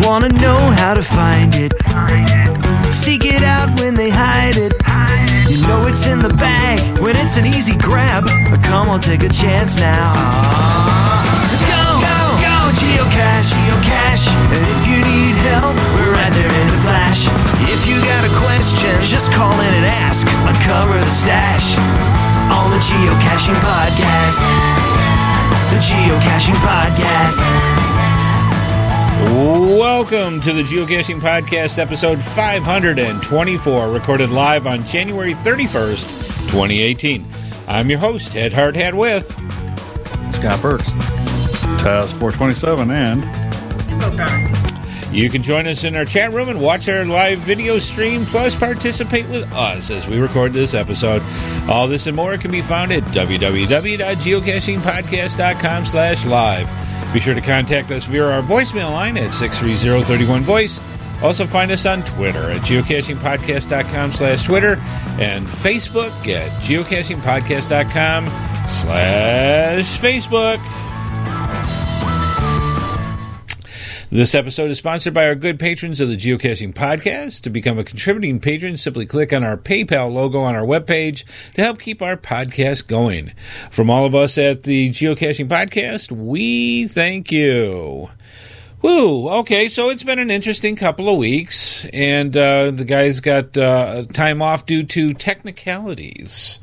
wanna know how to find it. Seek it out when they hide it. You know it's in the bag when it's an easy grab. Come on, take a chance now. So go, geocache, geocache. And if you need help, we're right there in a flash. If you got a question, just call in and ask. Uncover the stash on the Geocaching Podcast. The Geocaching Podcast. Welcome to the Geocaching Podcast, episode 524, recorded live on January 31st, 2018. I'm your host, Ed Hardhat, with Scott Burks, Taz 427, and you can join us in our chat room and watch our live video stream, plus participate with us as we record this episode. All this and more can be found at www.geocachingpodcast.com/live. Be sure to contact us via our voicemail line at 630-31-VOICE. Also find us on Twitter at geocachingpodcast.com/Twitter and Facebook at geocachingpodcast.com/Facebook. This episode is sponsored by our good patrons of the Geocaching Podcast. To become a contributing patron, simply click on our PayPal logo on our webpage to help keep our podcast going. From all of us at the Geocaching Podcast, we thank you. Woo! Okay, so it's been an interesting couple of weeks, and the guys got time off due to technicalities.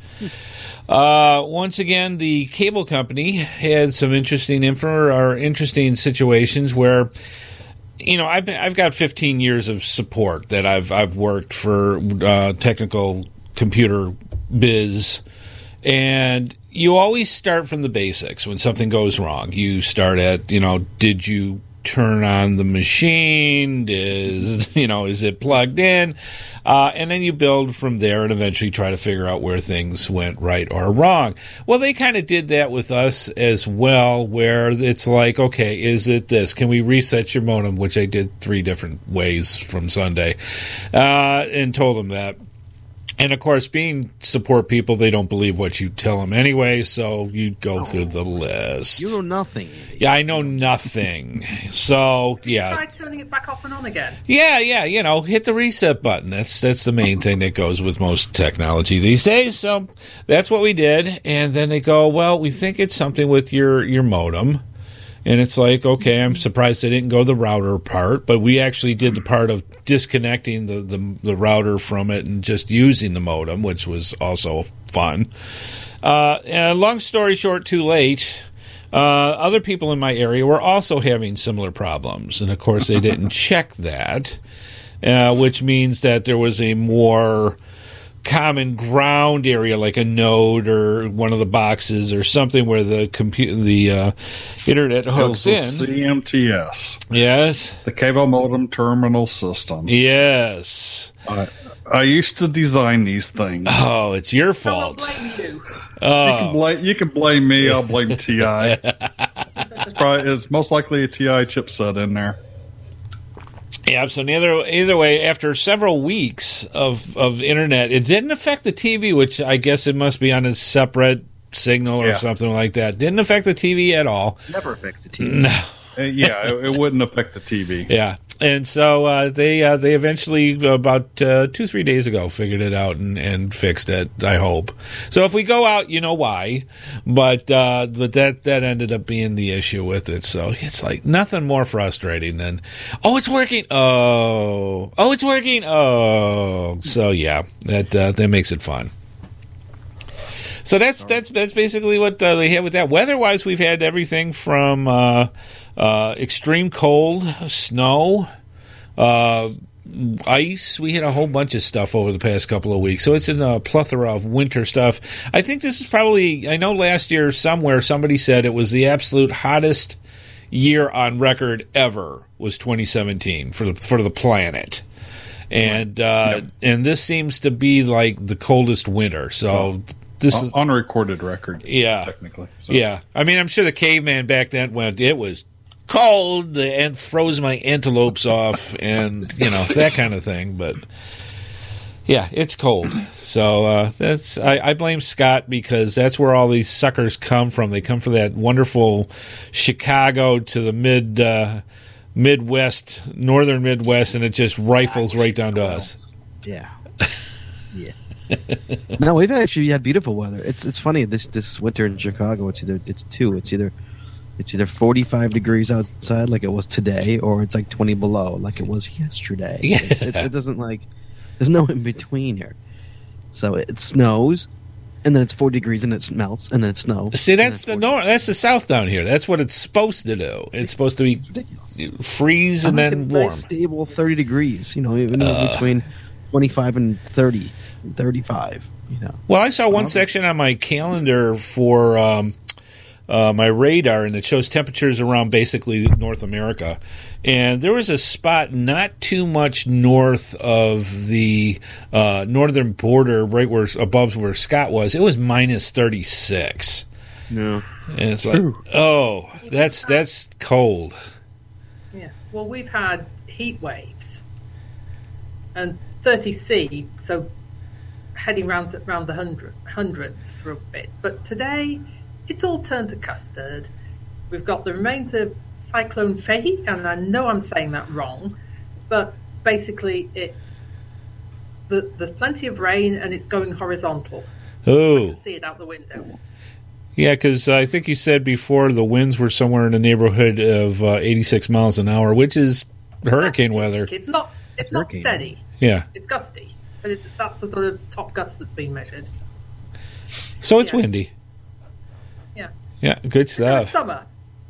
Once again, the cable company had some interesting interesting situations where, you know, I've got 15 years of support that I've worked for technical computer biz, and you always start from the basics when something goes wrong. You start at, did you turn on the machine? Is it plugged in? And then you build from there and eventually try to figure out where things went right or wrong. Well, they kind of did that with us as well, where it's like, okay, is it this? Can we reset your modem? Which I did 3 different ways from Sunday, and told them that. And, of course, being support people, they don't believe what you tell them anyway, so you go through the list. You know nothing. Yeah, I know nothing. So, yeah. Try turning it back off and on again. Yeah, hit the reset button. That's the main thing that goes with most technology these days. So that's what we did. And then they go, well, we think it's something with your modem. And it's like, okay, I'm surprised they didn't go the router part, but we actually did the part of disconnecting the router from it and just using the modem, which was also fun. And long story short, too late. Other people in my area were also having similar problems, and of course they didn't check that, which means that there was a more common ground area, like a node or one of the boxes or something where the internet hooks in. CMTS. Yes. The Cable Modem Terminal System. Yes. I used to design these things. Oh, it's your fault. So I'll blame you. Oh. You can blame me. I'll blame TI. It's most likely a TI chipset in there. Yeah, so either way, after several weeks of internet, it didn't affect the TV, which I guess it must be on a separate signal or something like that. Didn't affect the TV at all. Never affects the TV. No. It wouldn't affect the TV. Yeah. And so they eventually, about 2-3 days ago, figured it out and fixed it, I hope. So if we go out, you know why. But that ended up being the issue with it. So it's like nothing more frustrating than, oh, it's working. Oh, it's working. Oh. So, yeah, that makes it fun. So that's basically what they had with that. Weather-wise, we've had everything from extreme cold, snow, ice. We had a whole bunch of stuff over the past couple of weeks. So it's in a plethora of winter stuff. I think this is probably, I know last year somewhere somebody said it was the absolute hottest year on record ever was 2017 for the planet. And and this seems to be like the coldest winter. So this is unrecorded record. Yeah, technically. So. Yeah, I mean, I'm sure the caveman back then it was cold and froze my antelopes off, and that kind of thing. But yeah, it's cold. So that's I blame Scott because that's where all these suckers come from. They come from that wonderful Chicago to the Midwest, northern Midwest, and it just rifles right down to us. Yeah. Yeah. No, we've actually had beautiful weather. It's funny this winter in Chicago. It's either 45 degrees outside like it was today, or it's like 20 below like it was yesterday. Yeah. It doesn't there's no in between here. So it snows, and then it's 4 degrees, and it melts, and then it snows. See, that's the north. That's the south down here. That's what it's supposed to do. It's supposed to be Ridiculous. freeze and I like then a warm. nice, stable 30 degrees. Even between 25 and 30, 35. Well, I saw one section on my calendar for my radar, and it shows temperatures around basically North America. And there was a spot not too much north of the northern border, right above where Scott was. It was minus 36. No. And it's like, oh, that's cold. Yeah. Well, we've had heat waves and 30°C, so heading round the hundreds for a bit. But today, it's all turned to custard. We've got the remains of Cyclone Faye, and I know I'm saying that wrong, but basically it's there's plenty of rain and it's going horizontal. Oh. I can see it out the window. Yeah, because I think you said before the winds were somewhere in the neighborhood of 86 miles an hour, which is hurricane weather. It's not steady. Yeah. It's gusty, but that's the sort of top gust that's being measured. So it's Yeah. windy. Yeah. Yeah, good It's stuff. summer.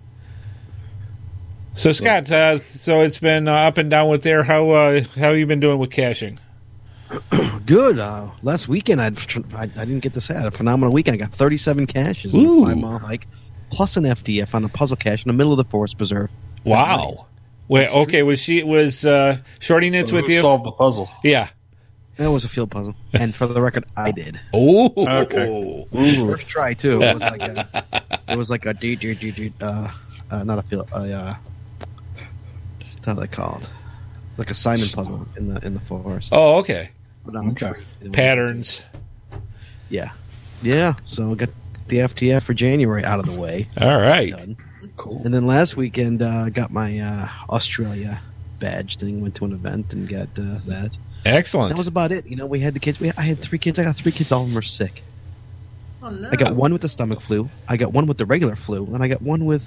So Scott, so it's been up and down with there. How have you been doing with caching? Good. Last weekend, I didn't get to say I had a phenomenal weekend. I got 37 caches in Ooh. a 5-mile hike, plus an FDF on a puzzle cache in the middle of the forest preserve. Wow. Wait, okay. Was Shorty Knits with Who you? solved the puzzle? Yeah. That was a field puzzle, and for the record, I did. Oh. Okay. First try too. It was like a not a field. What's that called? Like a Simon puzzle in the forest. Oh, okay. But on the Okay. tree. Patterns. Yeah. So I got the FTF for January out of the way. All right. Done. Cool. And then last weekend, got my Australia badge thing. Went to an event and got that. Excellent. That was about it. We had the kids. I had 3 kids. I got 3 kids. All of them were sick. Oh no! I got one with the stomach flu. I got one with the regular flu, and I got one with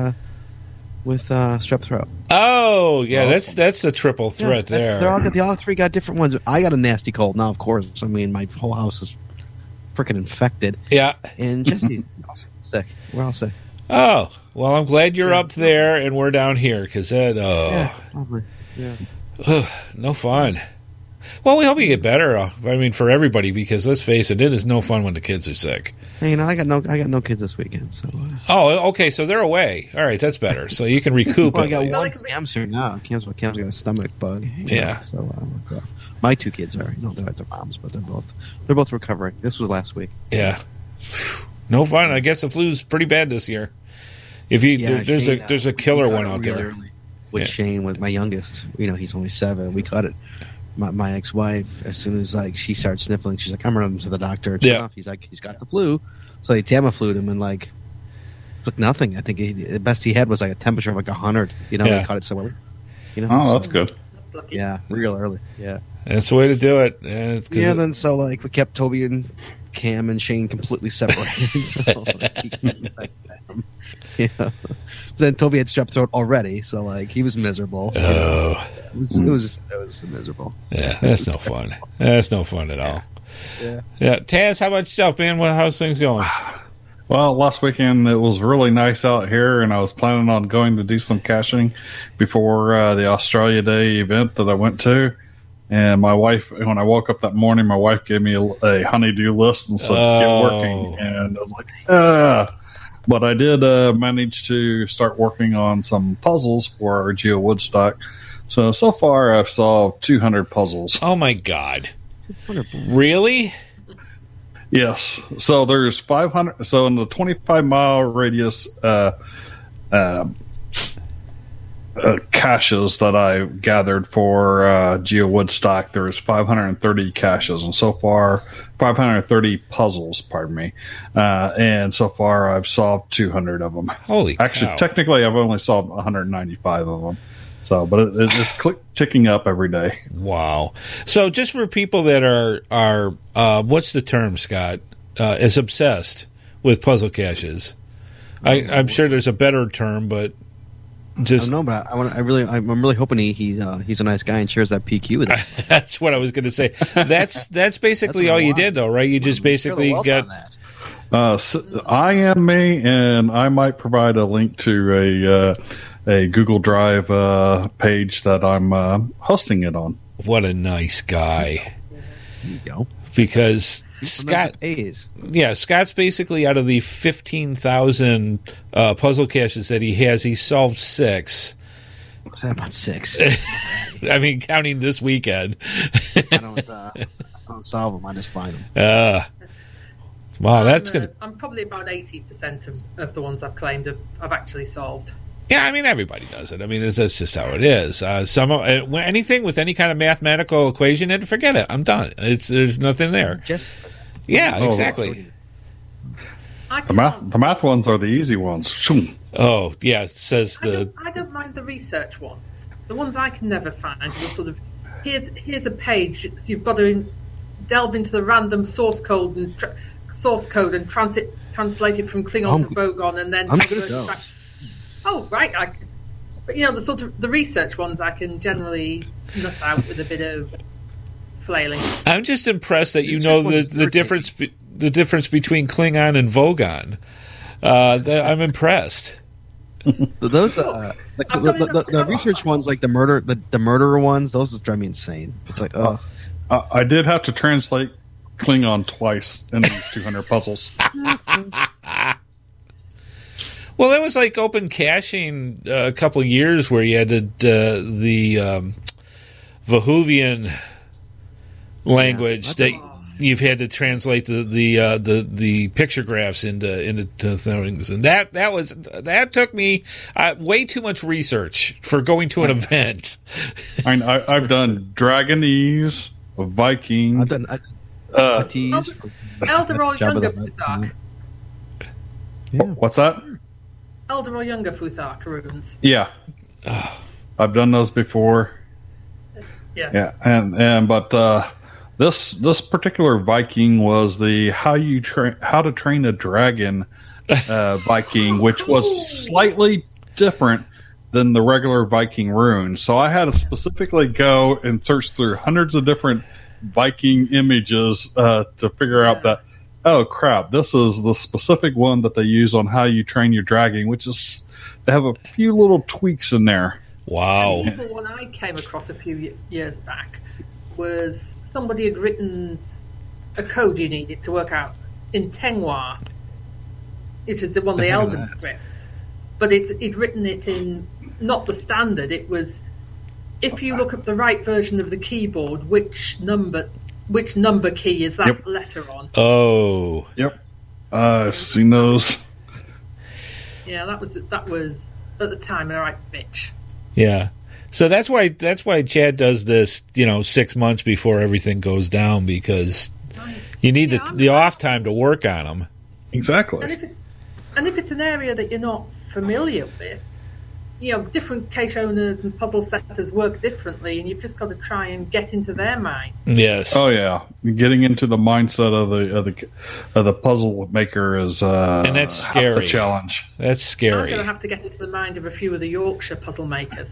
strep throat. Oh, yeah. That's a triple threat there. They all 3 got different ones. I got a nasty cold. Now, of course, my whole house is freaking infected. Yeah. And Jesse, sick. We're all sick. Oh, well, I'm glad you're up there and we're down here because that, Yeah, it's lovely. Yeah. no fun. Well, we hope you get better. For everybody, because let's face it, it is no fun when the kids are sick. Hey, I got no kids this weekend. So. Oh, okay, so they're away. All right, that's better. So you can recoup. Well, I at got least. one Cam's here now. Cam's got a stomach bug. Yeah. So my 2 kids are they're at their moms, but they're both recovering. This was last week. Yeah. No fun. I guess the flu's pretty bad this year. If you there's Shane, a killer we one got it out real there. early with Yeah. Shane, with my youngest. He's only 7. We caught it. My ex-wife, as soon as she started sniffling, she's like, "I'm running to the doctor." Yeah. He's like, "He's got the flu," so they Tamiflu'd him and took nothing. I think the best he had was a temperature of 100. Yeah. They caught it so early. Oh, that's good. That's lucky. Yeah, real early. Yeah. That's the way to do it. Then we kept Toby and Cam and Shane completely separated. So he couldn't affect them. Then Toby had strep throat already, so he was miserable. Oh, It was miserable. yeah, that's no fun. That's no fun at all. Yeah. Yeah, Taz, how about yourself, man? How's things going? Well, last weekend it was really nice out here, and I was planning on going to do some caching before the Australia Day event that I went to. And my wife, when I woke up that morning, my wife gave me a honey-do list and said, "Get working." And I was like, But I did manage to start working on some puzzles for our Geo Woodstock. So far I've solved 200 puzzles. Oh my God! Really? Yes. So there's 500. So in the 25-mile radius caches that I gathered for Geo Woodstock, there's 530 caches, and so far 530 puzzles. Pardon me. And so far I've solved 200 of them. Holy Actually, cow. technically, I've only solved 195 of them. So, but it's ticking up every day. Wow. So just for people that are what's the term, Scott? Is obsessed with puzzle caches. I'm sure there's a better term, but just I don't know, but I'm really hoping he's a nice guy and shares that PQ with us. that's what I was going to say. That's basically all you did, though, right? You just basically got. I am me, and I might provide a link to a Google Drive page that I'm hosting it on. What a nice guy. There you go. Because Scott, Scott's basically out of the 15,000 puzzle caches that he has, he solved 6. What's that about 6? I mean, counting this weekend. I don't solve them. I just find them. Wow, that's good. I'm probably about 80% of the ones I've claimed I've actually solved. Yeah, I mean, everybody does it. I mean, that's just how it is. Anything with any kind of mathematical equation in it, forget it. I'm done. There's nothing there. Yeah, exactly. The math ones are the easy ones. Oh, yeah, it says I don't mind the research ones. The ones I can never find are sort of, here's a page, so you've got to delve into the random source code and translate it from Klingon to Vogon, and then... I'm good at those. Oh, right. But, the sort of the research ones I can generally nut out with a bit of flailing. I'm just impressed that you know the difference between Klingon and Vogon. I'm impressed. Those the research ones, like the murderer ones, those just drive me insane. It's like, oh. I did have to translate Klingon twice in these 200 puzzles. Well, it was like open caching a couple of years where you had the Vahuvian language that you've had to translate the picture graphs into things, and that took me way too much research for going to an event. I've done Dragonese, Viking. I've done Elder Younger Futhark. Yeah. What's that? Elder or Younger Futhark runes. Yeah, I've done those before. Yeah, but this particular Viking was the how to train a dragon Viking, which was slightly different than the regular Viking runes. So I had to specifically go and search through hundreds of different Viking images to figure out that, oh crap, this is the specific one that they use on how you train your dragon, which is, they have a few little tweaks in there. Wow. The evil one I came across a few years back was somebody had written a code you needed to work out in Tengwa, which is one of the Elven scripts. But it'd written it in not the standard. It was, if you look at the right version of the keyboard, which number key is that letter on? Oh. Yep. I've seen those. Yeah, that was at the time a right bitch. Yeah. So that's why Chad does this, 6 months before everything goes down, because you need the off time to work on them. Exactly. And if it's an area that you're not familiar with, different cache owners and puzzle setters work differently, and you've just got to try and get into their mind. Yes. Oh yeah, getting into the mindset of the puzzle maker is and that's scary. A challenge. That's scary. I'm going to have to get into the mind of a few of the Yorkshire puzzle makers,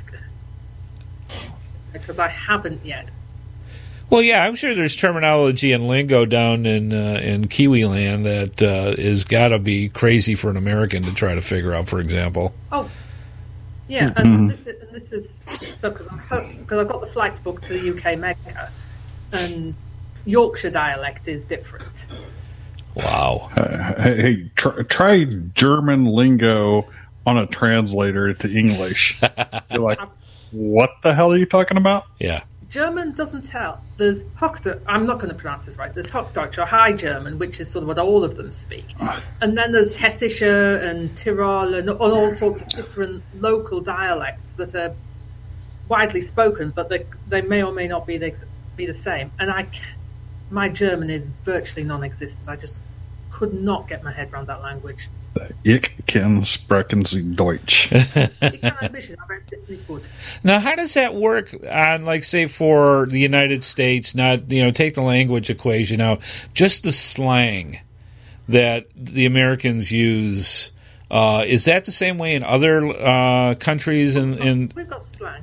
because I haven't yet. Well, yeah, I'm sure there's terminology and lingo down in Kiwi land that is got to be crazy for an American to try to figure out, for example. Oh, yeah, and this is because I've got the flights booked to the UK Mecca, and Yorkshire dialect is different. Wow. Hey, try German lingo on a translator to English. You're like, what the hell are you talking about? Yeah. German doesn't tell. There's Hochdeutsch. I'm not going to pronounce this right. There's Hochdeutsch or High German, which is sort of what all of them speak. And then there's Hessische and Tyrol and all sorts of different local dialects that are widely spoken, but they may or may not be the same. And my German is virtually non-existent. I just could not get my head around that language. Ich kann sprechen Sie Deutsch. Ich kann ein bisschen, aber es ist nicht gut. Now, how does that work on, like, say, for the United States? Not, take the language equation out, just the slang that the Americans use. Is that the same way in other countries? We've got slang.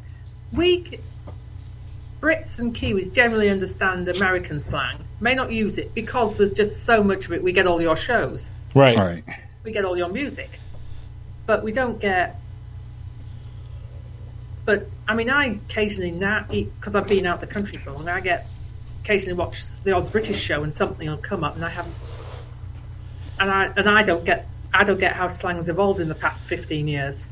Brits and Kiwis generally understand American slang. May not use it because there's just so much of it. We get all your shows. Right. All right. We get all your music. But we don't get... But, I mean, I occasionally now, because I've been out the country so long, I occasionally watch the odd British show and something will come up and I haven't... And I don't get how slang's evolved in the past 15 years.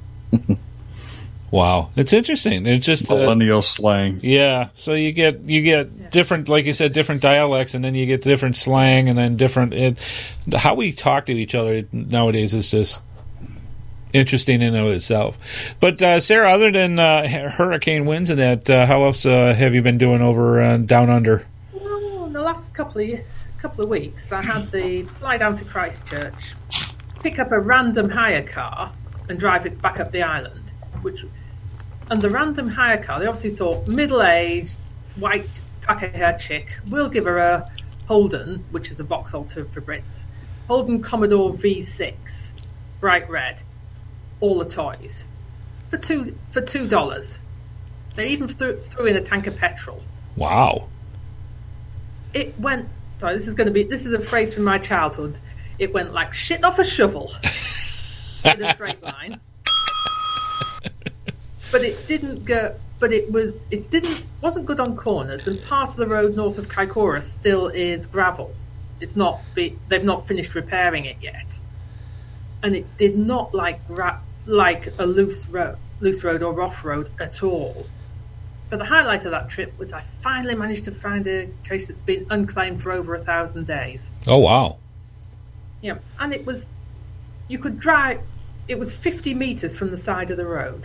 Wow, it's interesting. It's just millennial slang. Yeah, so you get different, like you said, different dialects, and then you get different slang, and then different. How we talk to each other nowadays is just interesting in and of itself. But Sarah, other than hurricane winds and that, how else have you been doing over down under? Well, in the last couple of weeks, I had to fly down to Christchurch, pick up a random hire car, and drive it back up the island. And the random hire car, they obviously thought middle-aged, white, packer-haired chick. We'll give her a Holden, which is a Vauxhall for Brits. Holden Commodore V6, bright red, all the toys, for $2. They even threw in a tank of petrol. Wow! It went. Sorry, this is a phrase from my childhood. It went like shit off a shovel in a straight line. But it didn't go. But wasn't good on corners, and part of the road north of Kaikoura still is gravel. It's not. They've not finished repairing it yet, and it did not like a loose road or off road at all. But the highlight of that trip was I finally managed to find a case that's been unclaimed for over 1,000 days. Oh wow! Yeah, and you could drive. It was 50 meters from the side of the road.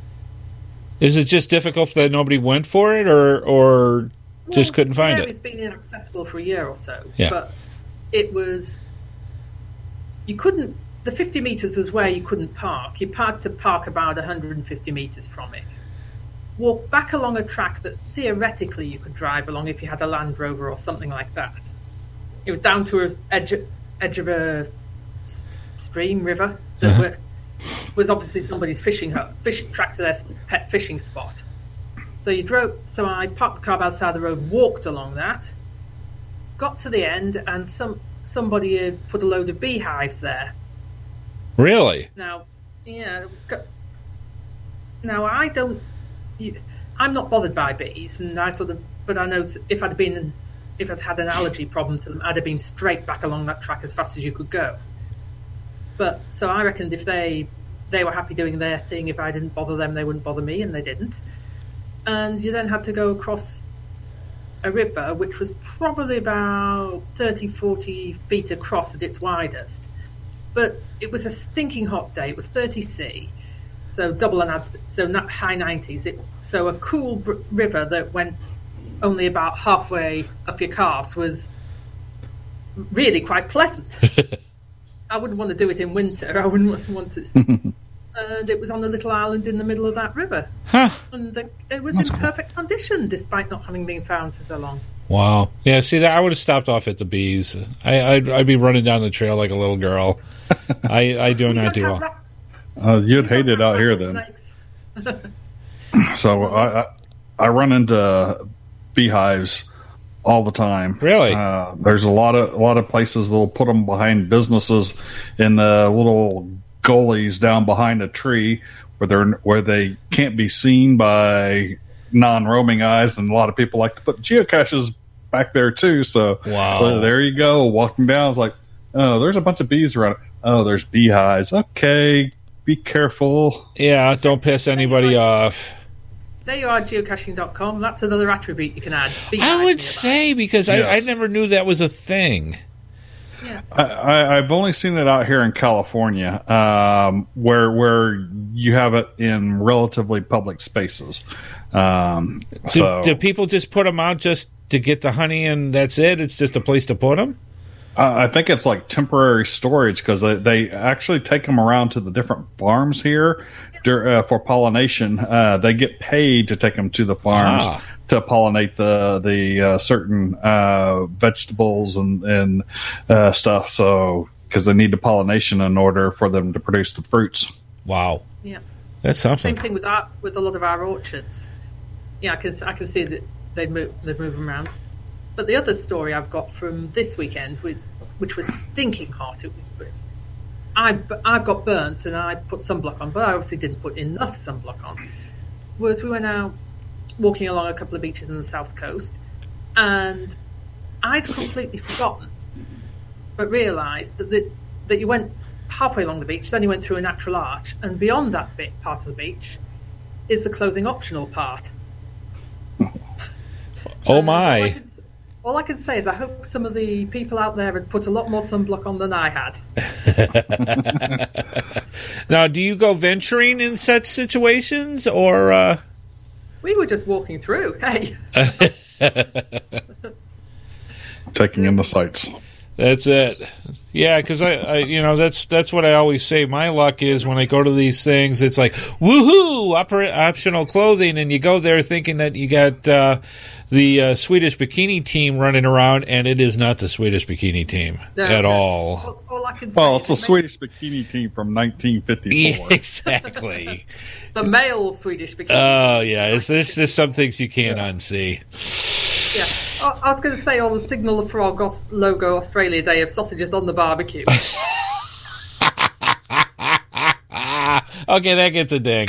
Is it just difficult that nobody went for it, or just couldn't find it? It's been inaccessible for a year or so. Yeah. But it was... You couldn't... The 50 metres was where you couldn't park. You had to park about 150 metres from it. Walk back along a track that theoretically you could drive along if you had a Land Rover or something like that. It was down to an edge of a stream, river, that was obviously somebody's fishing track to their pet fishing spot. So I parked the car outside the road, walked along that, got to the end, and somebody had put a load of beehives there. Really? Now, yeah. Now I'm not bothered by bees, and but I know if I'd had an allergy problem to them, I'd have been straight back along that track as fast as you could go. But so I reckoned if they were happy doing their thing, if I didn't bother them, they wouldn't bother me, and they didn't. And you then had to go across a river, which was probably about 30, 40 feet across at its widest. But it was a stinking hot day. It was 30°C, so not high 90s. So a cool river that went only about halfway up your calves was really quite pleasant. I wouldn't want to do it in winter. I wouldn't want to. And it was on a little island in the middle of that river. Huh. And it was in perfect condition, despite not having been found for so long. Wow. Yeah, see, I would have stopped off at the bees. I'd be running down the trail like a little girl. I do not do well. You'd hate it out here then. So I run into beehives all the time. Really? There's a lot of places that'll put them behind businesses in the little gullies down behind a tree where they can't be seen by non-roaming eyes, and a lot of people like to put geocaches back there too. So, wow. So there you go. Walking down, it's like, oh, there's a bunch of bees around. Oh, there's beehives. Okay, be careful. Yeah, don't piss anybody off. There you are, geocaching.com. That's another attribute you can add. I would say, because I never knew that was a thing. Yeah. I've only seen it out here in California, where you have it in relatively public spaces. Do people just put them out just to get the honey and that's it? It's just a place to put them? I think it's like temporary storage because they actually take them around to the different farms here for pollination. They get paid to take them to the farms to pollinate the certain vegetables and stuff. So because they need the pollination in order for them to produce the fruits. Wow. Yeah. That's something. Same thing with a lot of our orchards. Yeah, I can see that they move them around. But the other story I've got from this weekend, which was stinking hot. I've got burnt and I put sunblock on, but I obviously didn't put enough sunblock on. Was we went out walking along a couple of beaches on the south coast, and I'd completely forgotten, but realised that you went halfway along the beach, then you went through a natural arch, and beyond that part of the beach is the clothing optional part. Oh my. All I can say is I hope some of the people out there had put a lot more sunblock on than I had. Now, do you go venturing in such situations, or... We were just walking through, hey. Taking in the sights. That's it. Yeah, because I that's what I always say. My luck is when I go to these things, it's like, woohoo, optional clothing, and you go there thinking that you got the Swedish bikini team running around, and it is not the Swedish bikini team at all. All I can say well, it's a Swedish bikini team from 1954. Yeah, exactly. The male Swedish bikini. Oh, yeah. There's just some things you can't unsee. Yeah. I was going to say, the Signal of Frog logo Australia Day of sausages on the barbecue. Okay, that gets a ding.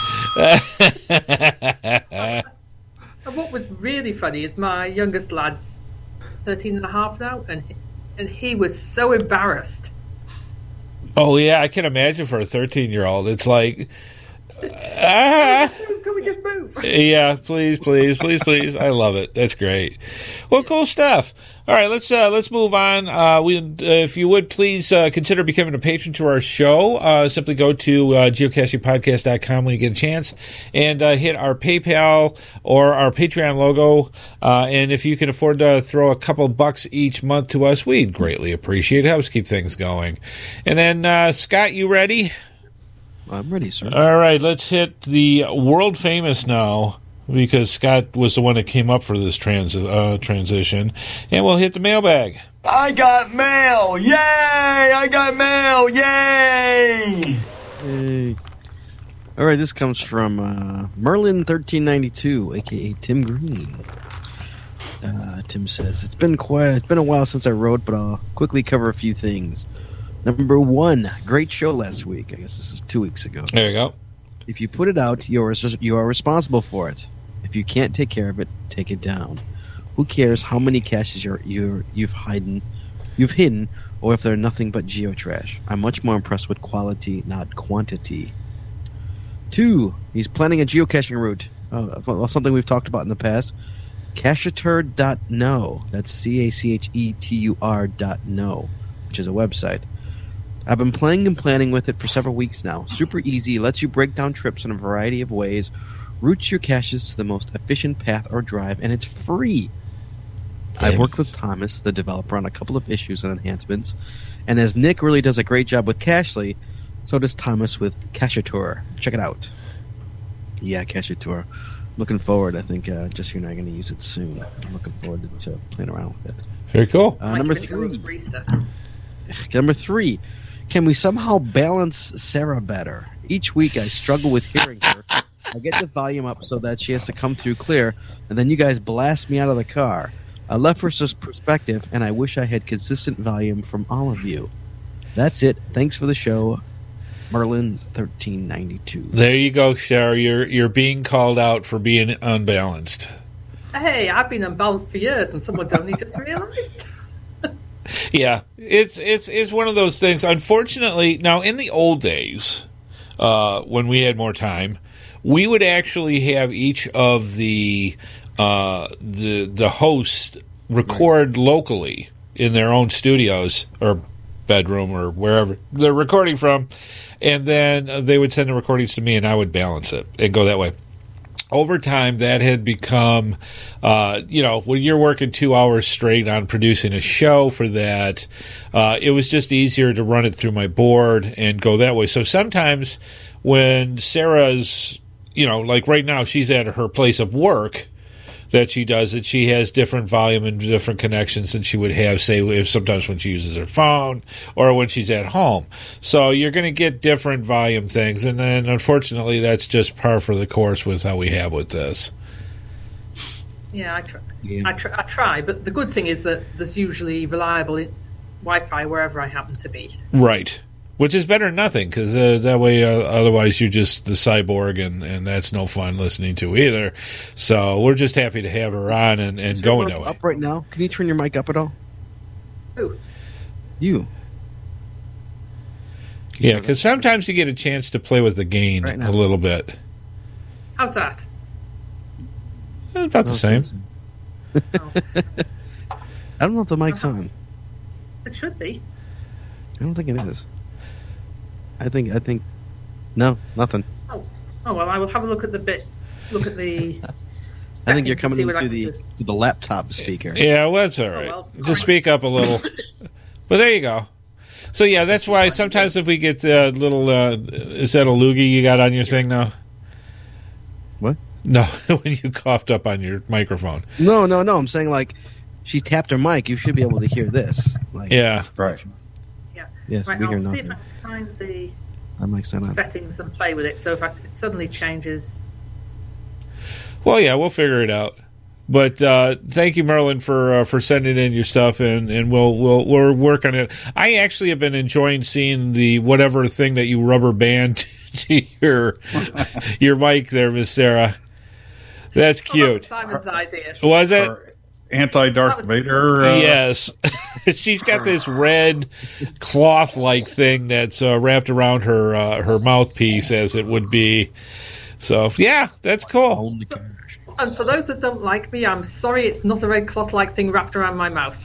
And what was really funny is my youngest lad's 13 and a half now, and he was so embarrassed. Oh, yeah, I can imagine for a 13-year-old. It's like... Can we just move? Yeah, please. I love it. That's great. Well, cool stuff. All right, let's move on. If you would please consider becoming a patron to our show. Simply go to geocachingpodcast.com when you get a chance and hit our PayPal or our Patreon logo. And if you can afford to throw a couple bucks each month to us, we'd greatly appreciate it. Helps keep things going. And then Scott, you ready? I'm ready, sir. All right, let's hit the world famous now, because Scott was the one that came up for this transition. And we'll hit the mailbag. I got mail! Yay! I got mail! Yay! Hey. All right, this comes from Merlin1392, a.k.a. Tim Green. Tim says, It's been a while since I wrote, but I'll quickly cover a few things. Number 1, great show last week. I guess this is 2 weeks ago. There you go. If you put it out, you are responsible for it. If you can't take care of it, take it down. Who cares how many caches you've hidden, or if they're nothing but geotrash? I'm much more impressed with quality, not quantity. 2, he's planning a geocaching route. Something we've talked about in the past. Cachetur.no. That's CACHETUR.no, which is a website. I've been playing and planning with it for several weeks now. Super easy, lets you break down trips in a variety of ways, routes your caches to the most efficient path or drive, and it's free. I've worked with Thomas, the developer, on a couple of issues and enhancements, and as Nick really does a great job with Cachly, so does Thomas with Cachetur. Check it out. Yeah, Cachetur. Looking forward. I think Jesse and I are going to use it soon. I'm looking forward to playing around with it. Very cool. Number 3. Number 3. Can we somehow balance Sarah better? Each week I struggle with hearing her. I get the volume up so that she has to come through clear, and then you guys blast me out of the car. I left for some perspective, and I wish I had consistent volume from all of you. That's it. Thanks for the show, Merlin1392. There you go, Sarah. You're being called out for being unbalanced. Hey, I've been unbalanced for years, and someone's only just realised. Yeah, it's one of those things. Unfortunately, now in the old days, when we had more time, we would actually have each of the hosts record locally in their own studios or bedroom or wherever they're recording from, and then they would send the recordings to me, and I would balance it and go that way. over time, that had become, when you're working 2 hours straight on producing a show for that, it was just easier to run it through my board and go that way. So sometimes when Sarah's, like right now, she's at her place of work that she does it, she has different volume and different connections than she would have, say, if sometimes when she uses her phone or when she's at home. So you're going to get different volume things, and then unfortunately that's just par for the course with how we have with this. Yeah, I try, but the good thing is that there's usually reliable Wi-Fi wherever I happen to be. Right. Which is better than nothing, because that way, otherwise you're just the cyborg, and that's no fun listening to either. So we're just happy to have her on and going that way. Up right now? Can you turn your mic up at all? Who? You. Yeah, because sometimes you get a chance to play with the gain Right now. a little bit. How's that? About the same. Oh, I don't know if the mic's on. it should be. I don't think it is. I think. No, nothing. Oh, well, I will have a look at the bit. Look at the. I think you're settings to coming see what I into can do. the laptop speaker. Yeah, well, that's all right. well, sorry. Just speak up a little. But there you go. So, yeah, that's why sometimes if we get little... is that a loogie you got on your thing now? What? No, when you coughed up on your microphone. No. I'm saying like she tapped her mic. You should be able to hear this. Like, Yeah. Right. Yeah. Yes, Right, we hear I'll see nothing. if I can find the That mic's not on. settings and play with it. So if it suddenly changes. Well, yeah, we'll figure it out. But thank you, Merlin, for sending in your stuff, and we'll work on it. I actually have been enjoying seeing the whatever thing that you rubber band to your mic there, Miss Sarah. That's Oh, that was cute. Simon's idea. Was it? Or anti-Darth That was- Vader. Yes. She's got this red cloth-like thing that's wrapped around her mouthpiece, as it would be. So, yeah, that's cool. Only cash. And for those that don't like me, I'm sorry it's not a red cloth-like thing wrapped around my mouth.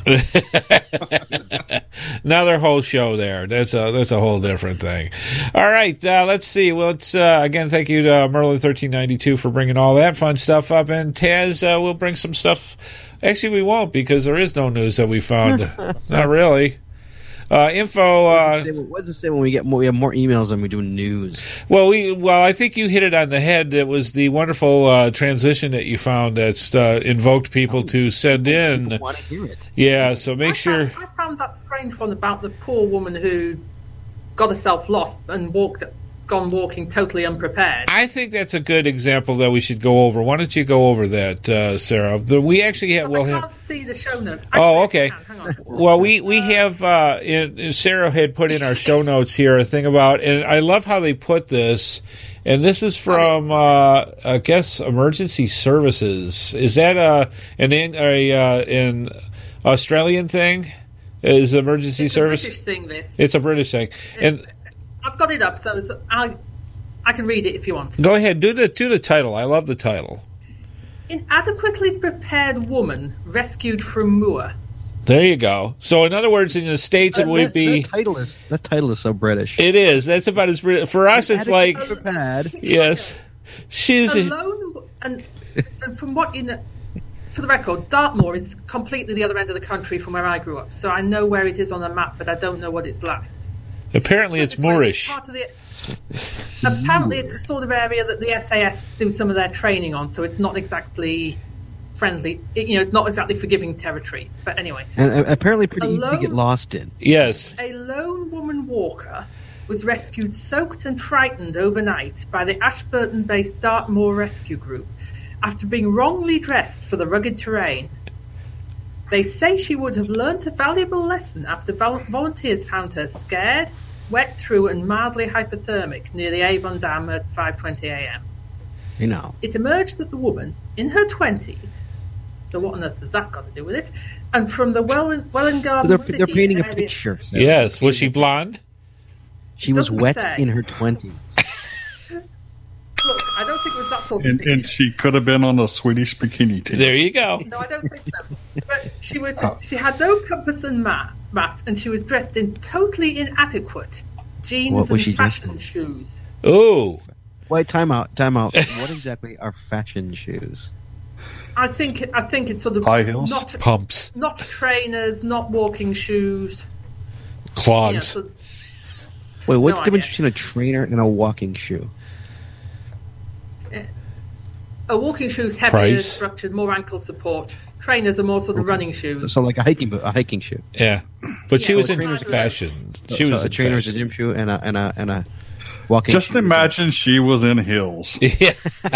Another whole show there. That's a whole different thing. All right, let's see. Well, it's again, thank you to Merlin1392 for bringing all that fun stuff up. And Taz will bring some stuff. Actually, we won't, because there is no news that we found. Not really. Info. What does it say when we get more? We have more emails than we do news. Well, I think you hit it on the head. It was the wonderful transition that you found that's invoked people to send in. People want to hear it. Yeah, so make sure. I found that strange one about the poor woman who got herself lost and gone walking totally unprepared. I think that's a good example that we should go over. Why don't you go over that, Sarah? We actually have. I can't see the show notes. Oh, Actually, I okay. can. Hang on. Well, we have. Sarah had put in our show notes here a thing about, and I love how they put this. And this is from, I guess, Emergency Services. Is that an Australian thing? Is Emergency It's Service? a British thing, this. It's a British thing. And I've got it up, so I can read it if you want. go ahead, do the title. I love the title. Inadequately prepared woman rescued from moor. There you go. So, in other words, in the States, it would be. That title is so British. It is. That's about as for us. It's like bad. yes, she's Alone, and from what you know, for the record, Dartmoor is completely the other end of the country from where I grew up. So I know where it is on the map, but I don't know what it's like. apparently it's Moorish. Apparently, it's the sort of area that the SAS do some of their training on, so it's not exactly friendly. It's not exactly forgiving territory. But anyway, And apparently pretty easy to Alone? get lost in. Yes. a lone woman walker was rescued soaked and frightened overnight by the Ashburton-based Dartmoor Rescue Group after being wrongly dressed for the rugged terrain. They say she would have learnt a valuable lesson after volunteers found her scared, wet through and mildly hypothermic near the Avon Dam at 5:20 a.m. You know. It emerged that the woman, in her 20s, so what on earth has that got to do with it? And from the Welland Garden They're City painting a area- picture. Sarah. Yes. Was she blonde? She was Doesn't wet say. in her 20s. Look, I don't think it was that sort of And picture. she could have been on a Swedish bikini team. There you go. No, I don't think so. But she had no compass and maps, and she was dressed in totally inadequate jeans What was and she dressed fashion in? shoes. Ooh. Wait, time out. What exactly are fashion shoes? I think it's sort of High heels? Pumps, not trainers, not walking shoes. clogs. Sort of- Wait, what's No the difference idea. between a trainer and a walking shoe? A walking shoe's heavier, Price. structured, more ankle support. Trainers are more sort of running shoes. So like a hiking shoe. Yeah, but she Yeah, was well, in trainers are- fashion. She was a in trainer's a fashion. gym shoe and a walking. Just shoe. imagine she was in heels. Yeah,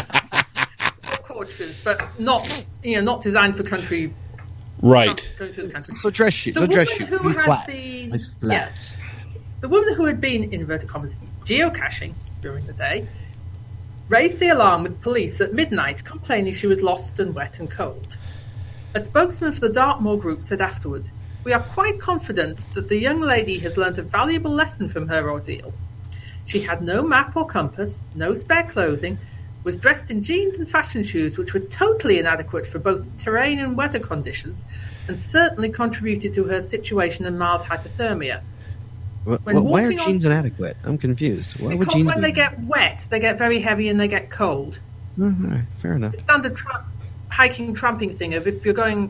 Court shoes, but not not designed for country. right. Going through the country. So dress shoe. The So dress woman shoe. who had Flat. been- Nice flats. The woman who had been, in inverted commas, geocaching during the day raised the alarm with police at midnight, complaining she was lost and wet and cold. A spokesman for the Dartmoor group said afterwards, "We are quite confident that the young lady has learnt a valuable lesson from her ordeal. She had no map or compass, no spare clothing, was dressed in jeans and fashion shoes which were totally inadequate for both terrain and weather conditions, and certainly contributed to her situation and mild hypothermia. When Why are walking on- jeans inadequate? I'm confused. Why would Because jeans when be- they get wet, they get very heavy and they get cold. Oh, all right, fair enough. The standard hiking, tramping thing of if you're going,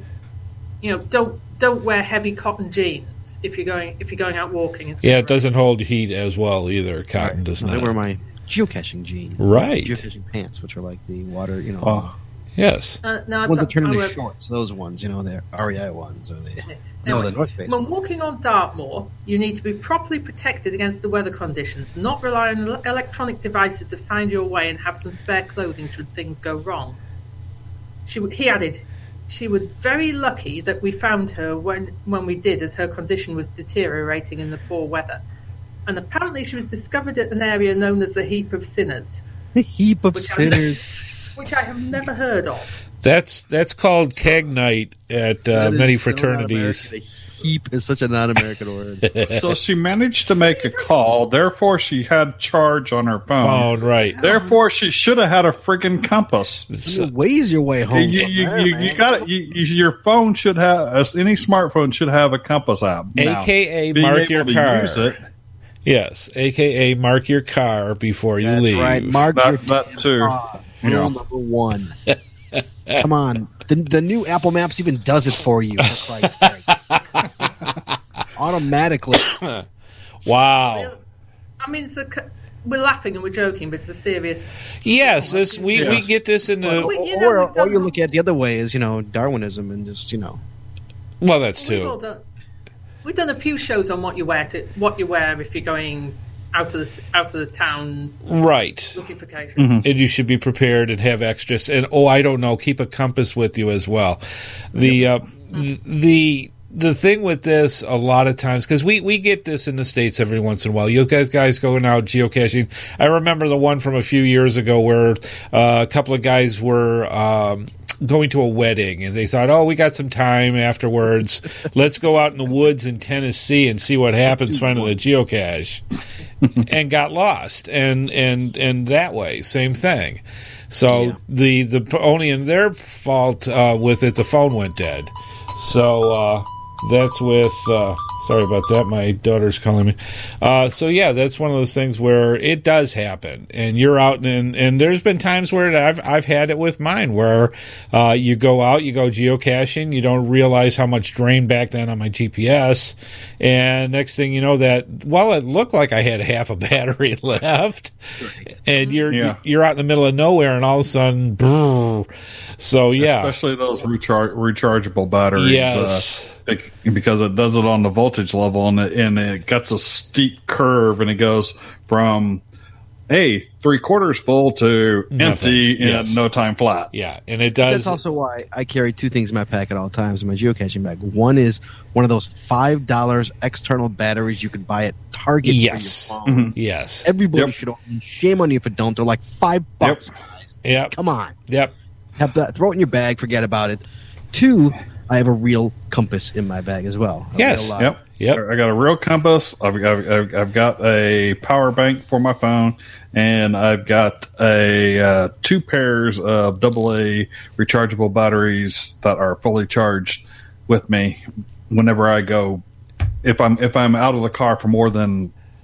don't wear heavy cotton jeans if you're going out walking. It's Yeah, gonna it doesn't hold heat as well either. Cotton does I not. wear my geocaching jeans. Right. Geocaching pants, which are like the water, Oh. Yes. No, I've ones that got- turn I into wear- shorts. Those ones, the REI ones, or the Anyway, the North Face. When walking on Dartmoor, you need to be properly protected against the weather conditions, not rely on electronic devices to find your way and have some spare clothing should things go wrong. He added, she was very lucky that we found her when we did, as her condition was deteriorating in the poor weather. And apparently she was discovered at an area known as the Heap of Sinners, A heap of Which I- sinners. which I have never heard of. That's called keg night at That is many so fraternities. non-American. A heap is such a non-American word. So she managed to make a call. Therefore, she had charge on her phone. Phone, right. Therefore, she should have had a friggin' compass. You ways your way home. You from there, man. got it. Your phone should have, any smartphone should have a compass app. Now, AKA being mark able your to car. use it, Yes, AKA mark your car before you That's leave. right. Mark your that too. rule Yeah. number one. Come on. The new Apple Maps even does it for you. For Christ's sake. Automatically. Wow. I mean, we're laughing and we're joking, but it's a serious. Yes, we Yes. get this in the. Well, you know, Or we've done- you look at the other way is, Darwinism and just, Well, that's We've too. We've done a few shows on what you wear if you're going out of the town Right. looking for cases. And you should be prepared and have extras. And I don't know, keep a compass with you as well. The thing with this a lot of times, because we get this in the States every once in a while. You guys going out geocaching. I remember the one from a few years ago where a couple of guys were going to a wedding and they thought, oh, we got some time afterwards. Let's go out in the woods in Tennessee and see what happens finding a geocache. And got lost. And that way, same thing. So the only in their fault with it, the phone went dead. So that's with sorry about that, my daughter's calling me. So yeah, that's one of those things where it does happen, and you're out and there's been times where I've had it with mine where you go out, you go geocaching, you don't realize how much drained back then on my GPS, and next thing you know that it looked like I had half a battery left, and you're out in the middle of nowhere, and all of a sudden, brrr. So yeah, Especially those rechargeable batteries. Yes. Because it does it on the voltage level, and it gets a steep curve, and it goes from 3/4 full to empty in no time flat. Yeah, and it does. That's also why I carry two things in my pack at all times in my geocaching bag. One is one of those $5 external batteries you could buy at Target Yes. for your phone. Yes. Everybody should own. Shame on you if it don't. They're like $5, guys. Yep. Come on. Yep. Have that. Throw it in your bag. Forget about it. Two, I have a real compass in my bag as well. Yes. Yep. I got a real compass. I've got a power bank for my phone, and I've got a 2 pairs of AA rechargeable batteries that are fully charged with me whenever I go. If I'm out of the car for more than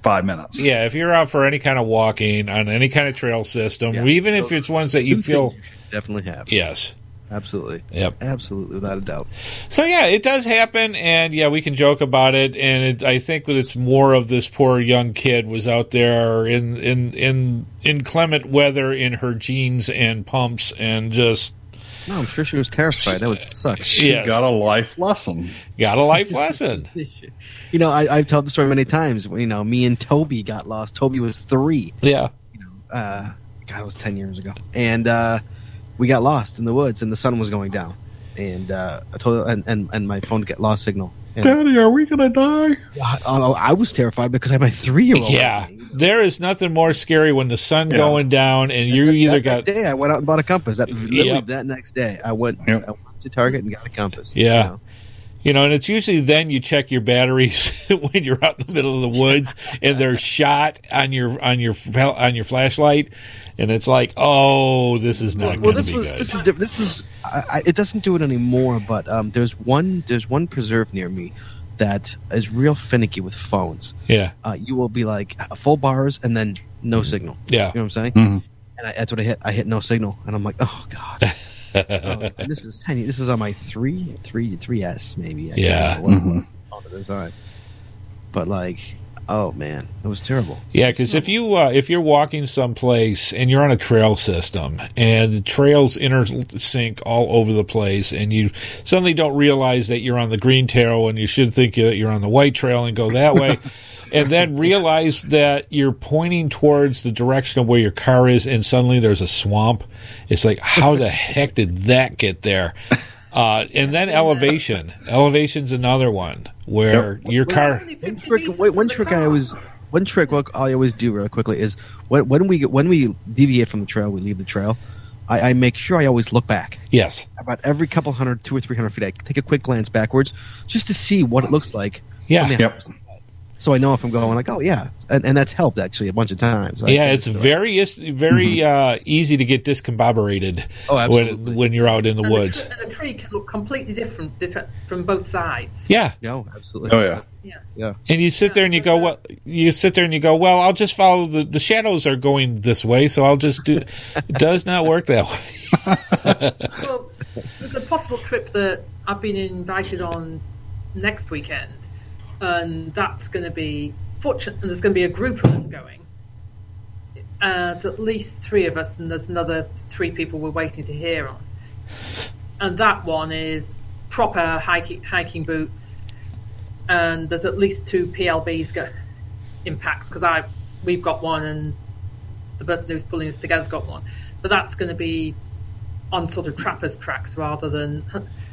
5 minutes. Yeah, if you're out for any kind of walking on any kind of trail system, Yeah. even if it's ones that you Two feel, things you should definitely have. yes. Absolutely. Yep. Absolutely, without a doubt. So yeah, it does happen, and yeah, we can joke about it. And I think that it's more of this poor young kid was out there in inclement weather in her jeans and pumps, and just No, I'm sure she was terrified. That would suck. She Yes. got a life lesson. got a life lesson. You know, I've told the story many times. You know, me and Toby got lost. Toby was 3. Yeah, God, it was 10 years ago, and we got lost in the woods, and the sun was going down, and I told and my phone got lost signal. And Daddy, are we gonna die? I was terrified because I had my 3-year-old. yeah. There is nothing more scary when the sun Yeah. going down and you either that got day I went out and bought a compass. Literally Yep. that next day I went to Target and got a compass. Yeah. And it's usually then you check your batteries when you're out in the middle of the woods and they're shot on your flashlight, and it's like, oh, this is not Well, going to be good. this is it doesn't do it anymore. But there's one preserve near me that is real finicky with phones. Yeah, You will be like full bars and then no signal. yeah. You know what I'm saying? Mhm. And that's what I hit. I hit no signal, and I'm like, oh god. And this is tiny. This is on my 3S maybe. I Yeah. can't remember what at the time. But like, oh man, it was terrible. Yeah, because if you're walking someplace and you're on a trail system and the trails intersync all over the place, and you suddenly don't realize that you're on the green trail and you should think that you're on the white trail and go that way, and then realize that you're pointing towards the direction of where your car is, and suddenly there's a swamp. It's like, how the heck did that get there? And then elevation. Elevation's another one where your car. Only One 50 trick. meters Wait, from one the trick. car. One trick. What I always do real quickly is when we deviate from the trail, we leave the trail. I make sure I always look back. Yes. About every couple 200 or 300 feet, I take a quick glance backwards just to see what it looks like. Yeah. from the Yep. house. So I know if I'm going like, oh yeah, and that's helped actually a bunch of times. Yeah, it's very easy to get discombobulated Oh, absolutely. when you're out in the And woods. And the tree can look completely different from both sides. Yeah, No, absolutely. Oh yeah. Yeah. Yeah. and you sit there and you go, well, I'll just follow the shadows are going this way, so I'll just do. It does not work that way. Well, there's a possible trip that I've been invited on next weekend, and that's going to be fortunate. And there's going to be a group of us going. There's at least 3 of us, and there's another 3 people we're waiting to hear on. And that one is proper hiking boots, and there's at least 2 PLBs in packs because we've got one, and the person who's pulling us together's got one. But that's going to be on sort of trappers tracks rather than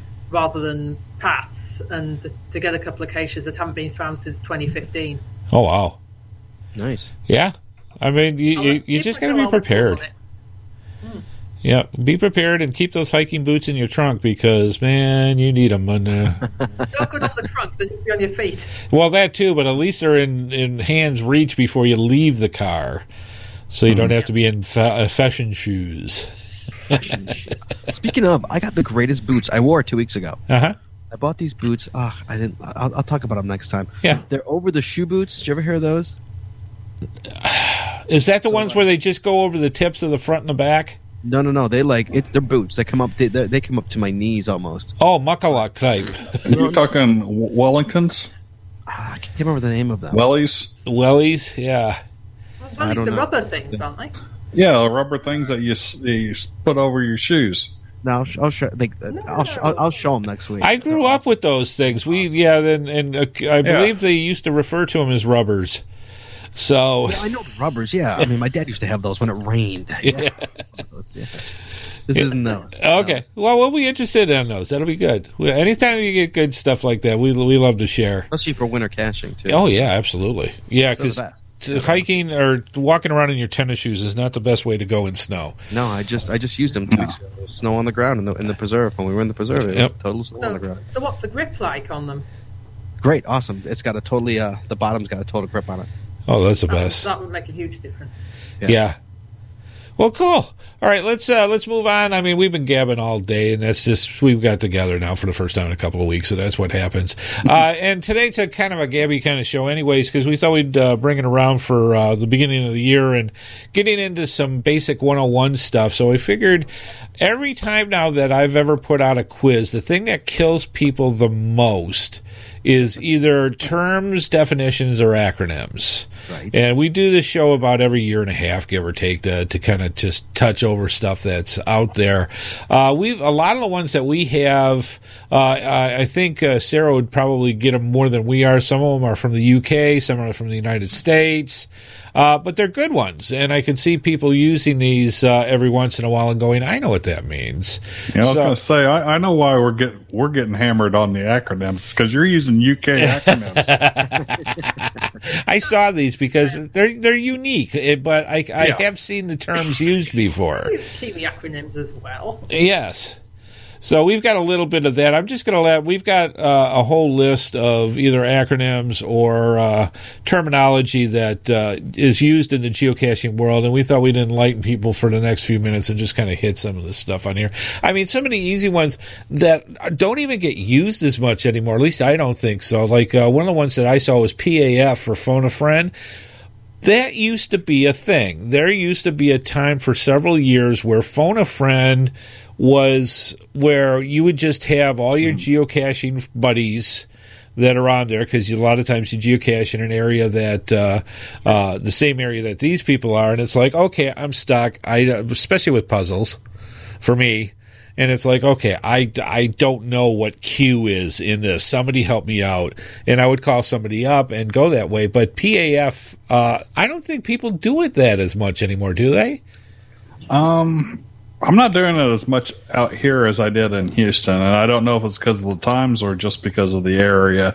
paths, and to get a couple of caches that haven't been found since 2015. Oh wow, Nice. yeah. I mean, you just got to be prepared. Yeah, be prepared and keep those hiking boots in your trunk because, man, you need them. Don't go down the trunk, then you'll be on your feet. Well, that too, but at least they're in hand's reach before you leave the car, so you don't have to be in fashion shoes. Speaking of, I got the greatest boots. I wore it 2 weeks ago. Uh-huh. I bought these boots. I didn't. I'll talk about them next time. Yeah. They're over the shoe boots. Did you ever hear of those? Is that the ones where they just go over the tips of the front and the back? No. They're they're boots. They come up. They come up to my knees almost. Oh, muckaluk type. You're talking Wellingtons, I can't remember the name of them. wellies. Wellies, yeah. Well, I these don't are know. rubber things, aren't they? Yeah, rubber things that you put over your shoes. No, I'll show. I'll show them next week. I grew up with those things. I believe they used to refer to them as rubbers. So Yeah, I know the rubbers. Yeah, I mean, my dad used to have those when it rained. Yeah. This isn't those. okay, well, we'll be interested in those. That'll be good. Anytime you get good stuff like that, we love to share. Especially for winter caching too. Oh yeah, absolutely. Yeah, They're the because best. hiking or walking around in your tennis shoes is not the best way to go in snow. No, I just used them 2 weeks ago. There was snow on the ground in the preserve when we were in the preserve. It Yep. was total snow on the ground. So what's the grip like on them? Great, awesome. It's got a totally the bottom's got a total grip on it. Oh, that's the best. That would make a huge difference. Yeah. Well, cool. All right, let's move on. I mean, we've been gabbing all day, and that's just we've got together now for the first time in a couple of weeks, so that's what happens. And tonight's a kind of a gabby kind of show, anyways, because we thought we'd bring it around for the beginning of the year and getting into some basic 101 stuff. So I figured every time now that I've ever put out a quiz, the thing that kills people the most is either terms, definitions, or acronyms. Right. And we do this show about every year and a half, give or take, to kind of just touch over stuff that's out there. A lot of the ones that we have, I think Sarah would probably get them more than we are. Some of them are from the UK, some are from the United States. But they're good ones, and I can see people using these every once in a while and going, "I know what that means." I was going to say, I know why we're getting hammered on the acronyms, because you're using UK acronyms. I saw these because they're unique, but I have seen the terms used before. We use Kiwi acronyms as well. Yes. So we've got a little bit of that. I'm just going to we've got a whole list of either acronyms or terminology that is used in the geocaching world, and we thought we'd enlighten people for the next few minutes and just kind of hit some of this stuff on here. I mean, some of the easy ones that don't even get used as much anymore, at least I don't think so. Like one of the ones that I saw was PAF for Phone a Friend. That used to be a thing. There used to be a time for several years where Phone a Friend was where you would just have all your geocaching buddies that are on there, because a lot of times you geocache in an area that the same area that these people are, and it's like, okay, I'm stuck. Especially with puzzles, for me, and it's like, okay, I don't know what Q is in this. Somebody help me out, and I would call somebody up and go that way. But PAF, I don't think people do it that as much anymore, do they? I'm not doing it as much out here as I did in Houston, and I don't know if it's because of the times or just because of the area.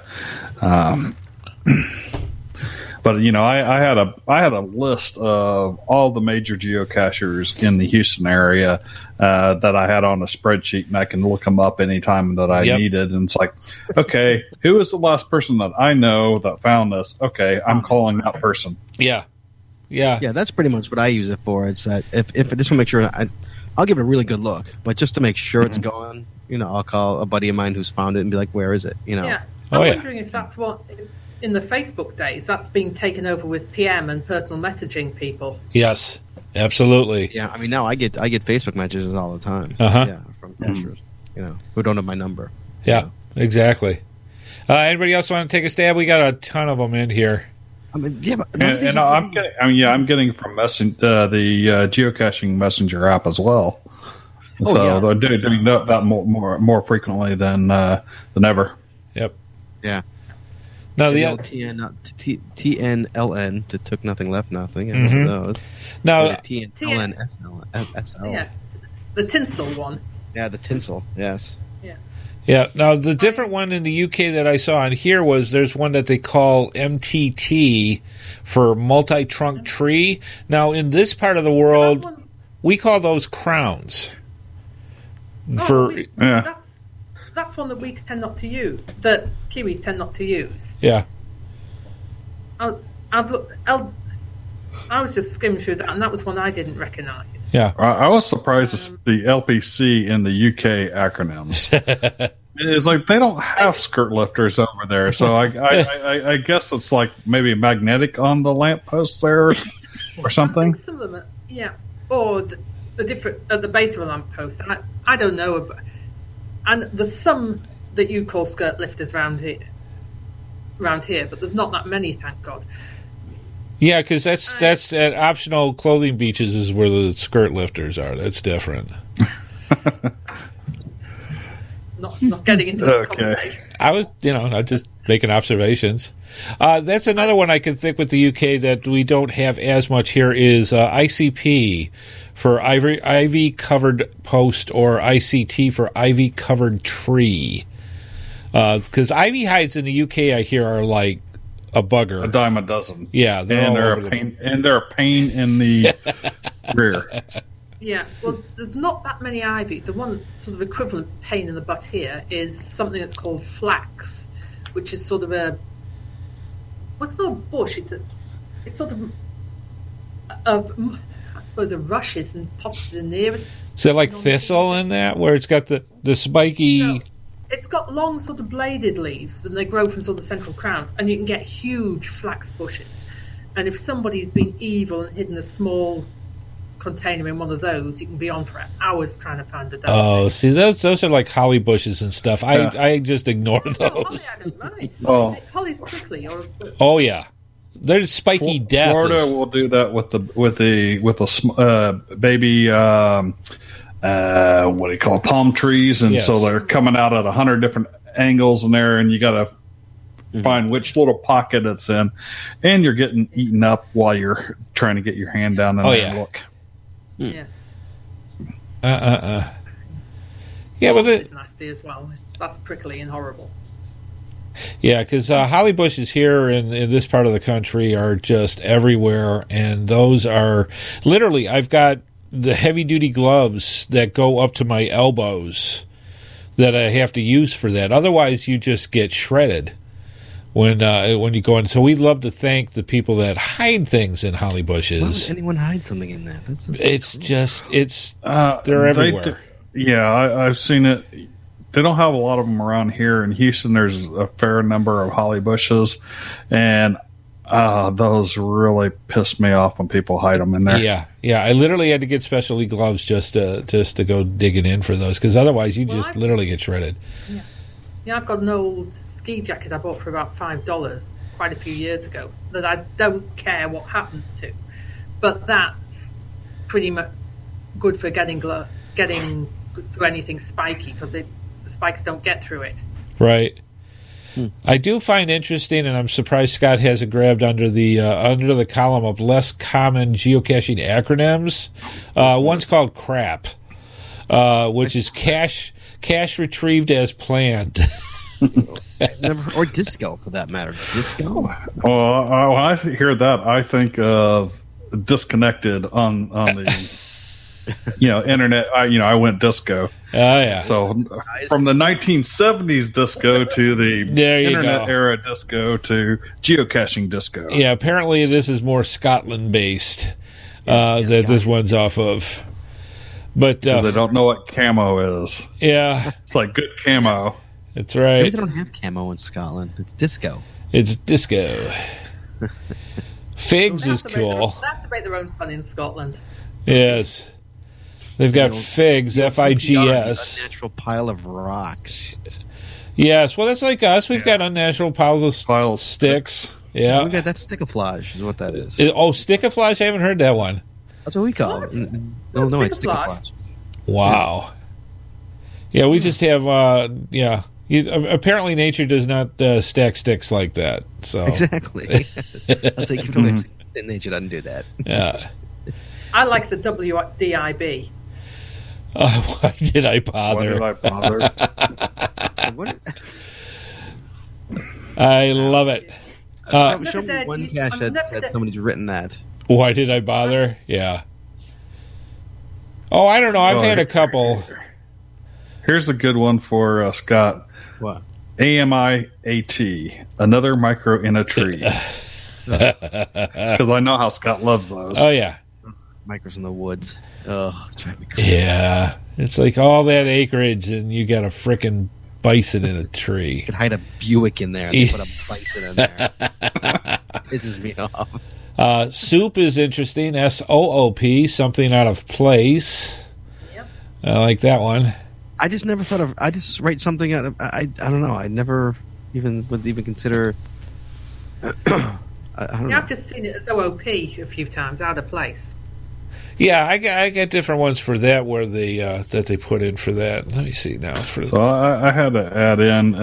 But I had a list of all the major geocachers in the Houston area that I had on a spreadsheet, and I can look them up anytime that I needed. And it's like, okay, who is the last person that I know that found this? Okay, I'm calling that person. Yeah. That's pretty much what I use it for. It's that if I just want to make sure I'll give it a really good look, but just to make sure it's gone, I'll call a buddy of mine who's found it and be like, "Where is it?" Yeah, I'm wondering if that's what in the Facebook days that's being taken over with PM and personal messaging people. Yes, absolutely. Yeah, I mean now I get Facebook messages all the time. Yeah, from cashers, who don't have my number. Yeah, exactly. Anybody else want to take a stab? We got a ton of them in here. I mean, yeah, but I'm getting from the geocaching messenger app as well. So they're doing that more frequently than ever. Yep. Yeah. Now the TNLN to took nothing left nothing. I Mm-hmm. those. Now TNLN SL. Yeah, the tinsel one. Yeah, the tinsel. Yes. Yeah. Now, the different one in the UK that I saw on here was there's one that they call MTT for multi-trunk tree. Now, in this part of the world, we call those crowns. That's one that we tend not to use. That Kiwis tend not to use. Yeah. I was just skimming through that, and that was one I didn't recognise. Yeah. I was surprised to see the LPC in the UK acronyms. It's like they don't have skirt lifters over there, so I guess it's like maybe magnetic on the lampposts there or something. I think some of them, or the different at the base of a lamppost. I don't know, and there's some that you call skirt lifters around here, but there's not that many, thank God. Yeah, because that's at optional clothing beaches is where the skirt lifters are. That's different. Not getting into the conversation. I was just making observations. That's another one I can think with the UK that we don't have as much here is ICP for ivy covered post, or ICT for ivy covered tree. Because ivy hides in the UK, I hear, are like a bugger, a dime a dozen. Yeah, they're a pain in the rear. Yeah, well, there's not that many ivy. The one sort of equivalent pain in the butt here is something that's called flax, which is sort of it's not a bush. It's sort of suppose, a rush is and possibly the nearest. Is it like thistle in that, where it's got the spiky? No, it's got long sort of bladed leaves, and they grow from sort of central crowns, and you can get huge flax bushes. And if somebody's been evil and hidden a small container in one of those, you can be on for hours trying to find the dog. Oh, see, those are like holly bushes and stuff. Yeah. I just ignore No, those. holly I don't mind. Oh. Holly's prickly. Oh yeah, they're spiky death. Florida is- will do that with the baby what do you call it, palm trees, and Yes. so they're coming out at 100 different angles in there, and you got to find which little pocket it's in, and you're getting eaten up while you're trying to get your hand down in Oh, there yeah. and look. Yes. Yeah, well, It's nasty as well. That's prickly and horrible. yeah, because holly bushes here in this part of the country are just everywhere, and those are literally. I've got the heavy duty gloves that go up to my elbows that I have to use for that. Otherwise, you just get shredded when you go in. So we'd love to thank the people that hide things in holly Why bushes. would anyone hide something in that? It's they're They everywhere. I've seen it. They don't have a lot of them around here in Houston. There's a fair number of holly bushes, and those really piss me off when people hide them in there. Yeah. I literally had to get specialty gloves just to go digging in for those, because otherwise you just literally get shredded. Yeah, I've got an old ski jacket I bought for about $5 quite a few years ago that I don't care what happens to, but that's pretty much good for getting through anything spiky, because the spikes don't get through it. Right. I do find interesting, and I'm surprised Scott hasn't grabbed under the column of less common geocaching acronyms. One's called CRAP, which is cache retrieved as planned. Or disco, for that matter. Disco? Well, when I hear that, I think of disconnected on the internet. I went disco. Oh yeah. So from the 1970s disco to the There you internet go. era disco to geocaching disco. Yeah, apparently this is more Scotland based that this one's off of. But They don't know what camo is. yeah, It's like good camo. that's Maybe right. they don't have camo in Scotland. It's disco. It's disco. Figs is cool. They have to make their own fun in Scotland. Yes. They've got figs, A FIGS. natural pile of rocks. Yes, well, that's like us. We've got unnatural piles of Piles of sticks. We Yeah. got that stickaflage, is what that is. Stickaflage? I haven't heard that one. That's what we call it. In Illinois, it's Stickaflage? stickaflage. Wow. Yeah, we just have, apparently nature does not stack sticks like that. So, Exactly. That's like nature doesn't do that. yeah. I like the WDIB. Why did I Why bother? did I bother? What, I love it. show Never me did. one cache I'm never that did. somebody's written that. Why did I bother? Yeah. Oh, I don't know. I've had a couple. Here's a good one for Scott. What? AMIAT, another micro in a tree. Because I know how Scott loves those. Oh, yeah. Micros in the woods. Oh, drive me crazy. Yeah. It's like all that acreage and you got a frickin' bison in a tree. You could hide a Buick in there. They put a bison in there. Pisses me off. Soup is interesting. SOOP, something out of place. Yep. I like that one. I just never thought of. I just write something out of. I don't know. I never would even consider. I don't Yeah, know. I've just seen it as OOP a few times, out of place. Yeah, I get different ones for that where they that they put in for that. Let me see now. For So I had to add in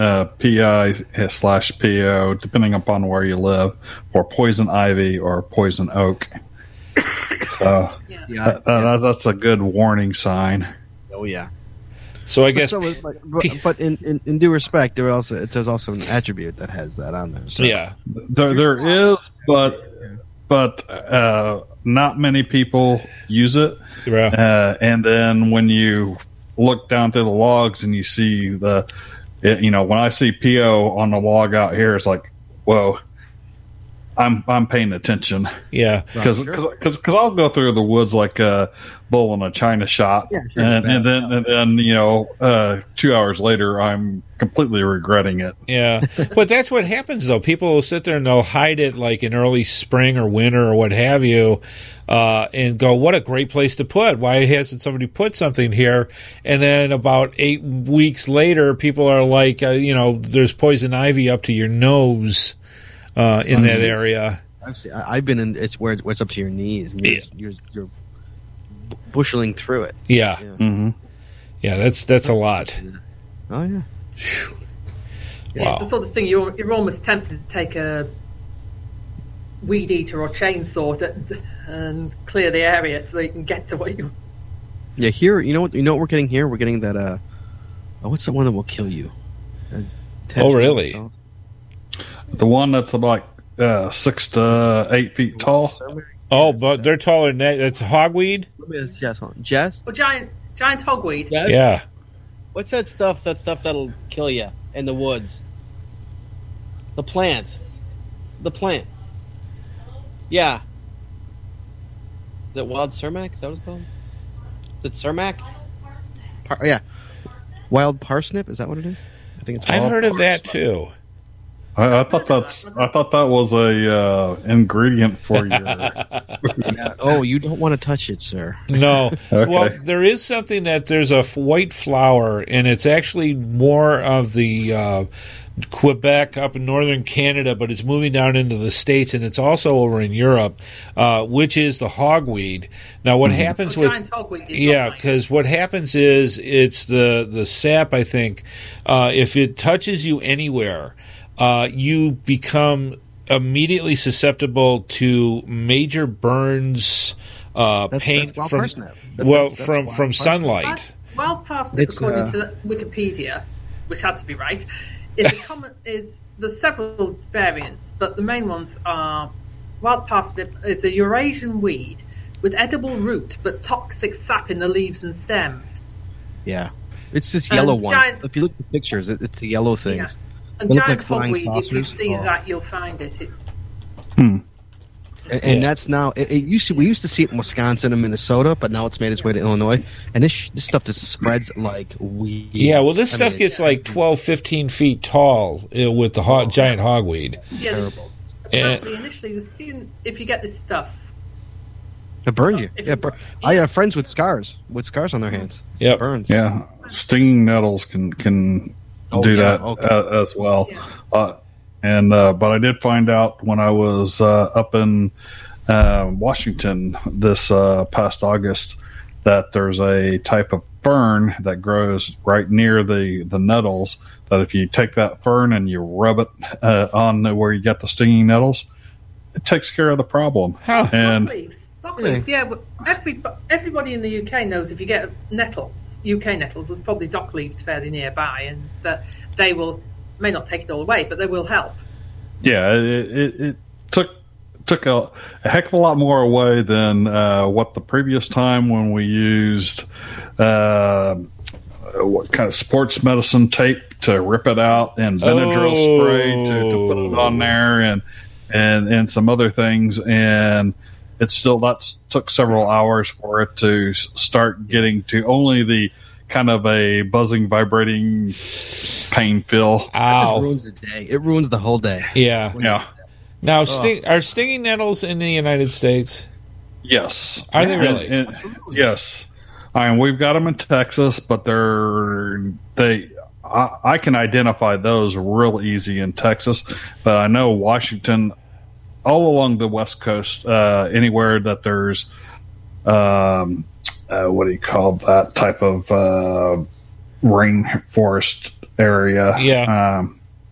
PI/PO, depending upon where you live, for poison ivy or poison oak. So Yeah. that's a good warning sign. Oh yeah. so I But, guess but in due respect, there's also an attribute that has that on there. So. yeah. There is, but not many people use it. Yeah. And then when you look down through the logs and you see when I see PO on the log out here, it's like, whoa. I'm paying attention. Yeah. Because I'll go through the woods like a bull in a china shop, Yeah, sure, and then 2 hours later I'm completely regretting it. Yeah, but that's what happens though. People will sit there and they'll hide it like in early spring or winter or what have you, and go, "What a great place to put! Why hasn't somebody put something here?" And then about 8 weeks later, people are like, "There's poison ivy up to your nose in that area." I've been in. It's where it's up to your knees. And you're busheling through it. Yeah, Mm-hmm. yeah, that's a lot. Oh yeah. Yeah, Wow. it's the sort of thing you're almost tempted to take a weed eater or chainsaw and clear the area so you can get to what you. Yeah, here, you know what we're getting here? We're getting that. What's the one that will kill you? Oh, really? The one that's like 6 to 8 feet tall. Oh, but they're taller than that. It's hogweed. Let me ask Jess on. Jess? Or giant hogweed. Yes? Yeah. What's that stuff? That stuff that'll kill you in the woods. The plant. Yeah. Is it wild sumac? Is that what it's called? Is it sumac? Yeah. Wild parsnip? Is that what it is? I think it's. I've wild heard of that too. I thought that was a ingredient for your. Yeah. Oh, you don't want to touch it, sir. No. Okay. Well, there is something that there's a white flower, and it's actually more of the Quebec up in northern Canada, but it's moving down into the States, and it's also over in Europe, which is the hogweed. Now, what happens with Giant hogweed is yeah, not nice. because what happens is it's the sap. I think if it touches you anywhere, you become immediately susceptible to major burns, pain that's wild from parsnip. That's from wild from parsnip. sunlight. Wild parsnip, It's, according to Wikipedia, which has to be right, is there's several variants, but the main ones are wild parsnip is a Eurasian weed with edible root but toxic sap in the leaves and stems. Yeah. It's this yellow one. giant- If you look at the pictures, it's the yellow things. And They look giant like flying hogweed, if you saucers. see Oh. that, you'll find it. It's And that's now. We used to see it in Wisconsin and Minnesota, but now it's made its way to Illinois. And this stuff just spreads like weeds. Yeah, well, this I stuff mean, gets like 12, 15 feet tall with the giant hogweed. yeah. terrible. Apparently, initially, the skin. If you get this stuff, It burns you. If Yeah, you- I have friends with scars on their hands. Yep. It burns. Yeah, stinging nettles can Oh, do yeah, that okay. as well. Yeah. But I did find out when I was up in Washington this past August that there's a type of fern that grows right near the nettles. That if you take that fern and you rub it on where you get the stinging nettles, it takes care of the problem. Huh. And dock leaves, yeah. But everybody in the UK knows if you get UK nettles, there's probably dock leaves fairly nearby, and that they may not take it all away, but they will help. yeah, it took a heck of a lot more away than what the previous time when we used what kind of sports medicine tape to rip it out and Benadryl spray to put it on there and some other things, and it still took several hours for it to start getting to only the kind of a buzzing, vibrating pain feel. It just Ow. ruins the day. It ruins the whole day. Yeah. Yeah. Now, are stinging nettles in the United States? Yes. Are they really? Yes. I mean, we've got them in Texas, but I can identify those real easy in Texas, but I know Washington, all along the West Coast, anywhere that there's, what do you call that type of rainforest area? Yeah.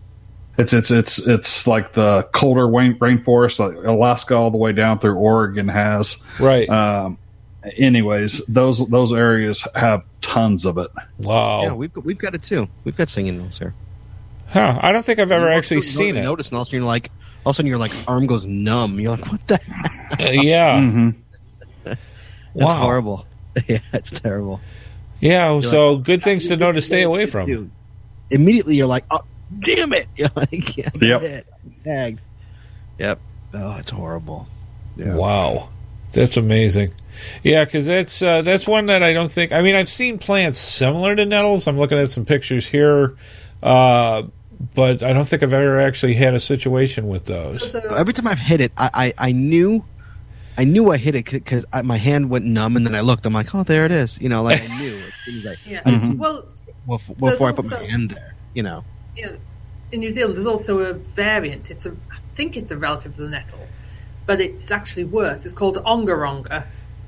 It's like the colder rainforest, like Alaska all the way down through Oregon has. Right. Anyways, those areas have tons of it. Wow. Yeah, we've got it too. We've got singing nettles here. Huh. I don't think I've ever actually seen it. Notice, and all of a sudden your arm goes numb. You're like, what the heck? Yeah. Mm-hmm. That's Wow. horrible. Yeah, it's terrible. Yeah. You're So like, good things to know to stay away from. Dude, immediately you're like, oh, damn it. You're like, yeah, I got Yep. hit. Tagged. Yep. Oh, it's horrible. Yeah. Wow, that's amazing. Yeah, because that's one that I don't think. I mean, I've seen plants similar to nettles. I'm looking at some pictures here, but I don't think I've ever actually had a situation with those. Every time I've hit it, I knew I hit it because my hand went numb, and then I looked. I'm like, oh, there it is. You know, like I knew as soon as I just didn't- Well, before I put my hand there. You know. in New Zealand, there's also a variant. I think it's a relative to the nettle, but it's actually worse. It's called ongaronga,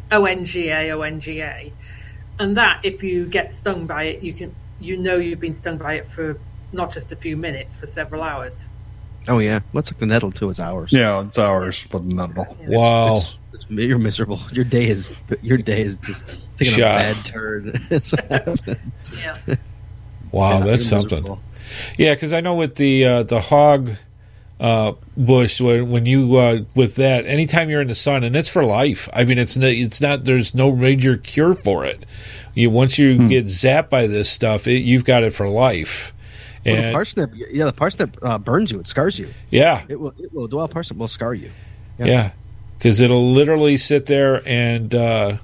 onga, and that if you get stung by it, you've been stung by it for not just a few minutes, for several hours. Oh yeah, let's look the nettle too. It's ours. Yeah, it's ours for the nettle. Wow. You're miserable. Your day is just taking Shot. a bad turn. That's what happened. Yeah. Wow, Yeah, that's you're something. miserable. Yeah, because I know with the hog bush, when you with that, anytime you're in the sun, and it's for life. I mean, it's not. There's no major cure for it. Once you get zapped by this stuff, you've got it for life. Well, And the parsnip burns you. It scars you. yeah, It will. The wild parsnip will scar you. yeah, because it'll literally sit there and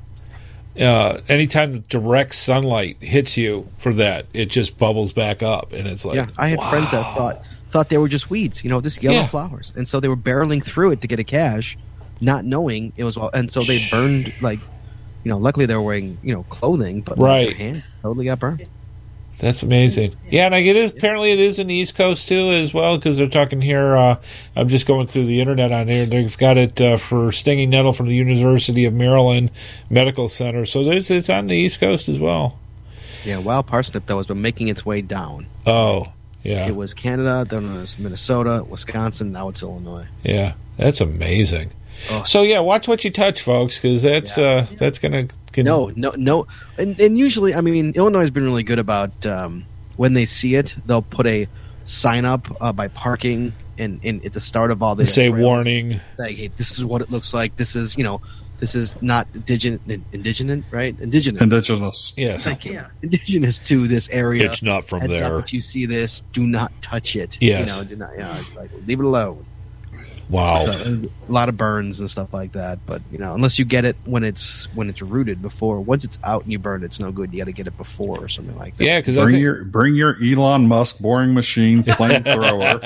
anytime the direct sunlight hits you for that, it just bubbles back up, and it's like, Yeah, I had friends that thought they were just weeds. You know, just yellow Yeah. flowers, and so they were barreling through it to get a cache, not knowing it was and so they burned like, luckily they were wearing clothing, but like, Right. their hand totally got burned. That's amazing. Yeah, and apparently it is in the East Coast too as well, because they're talking here. I'm just going through the internet on here. They've got it for stinging nettle from the University of Maryland Medical Center. So it's on the East Coast as well. Yeah, wild parsnip though has been making its way down. Oh, yeah, It was Canada, then it was Minnesota, Wisconsin, now it's Illinois. yeah. That's amazing. Oh. So yeah, watch what you touch, folks, because that's gonna. No, and usually, I mean, Illinois has been really good about when they see it, they'll put a sign up by parking and at the start of all the say trails, warning. like, hey, this is what it looks like. This is this is not indigenous, right? Indigenous. Yes, Like, Yeah. indigenous to this area. it's not from Heads up there. if you see this, do not touch it. Yes. Do not, like leave it alone. Wow. A lot of burns and stuff like that, but unless you get it when it's rooted before. Once it's out and you burn it, it's no good. You got to get it before or something like that. Yeah, because Bring your Elon Musk boring machine flamethrower.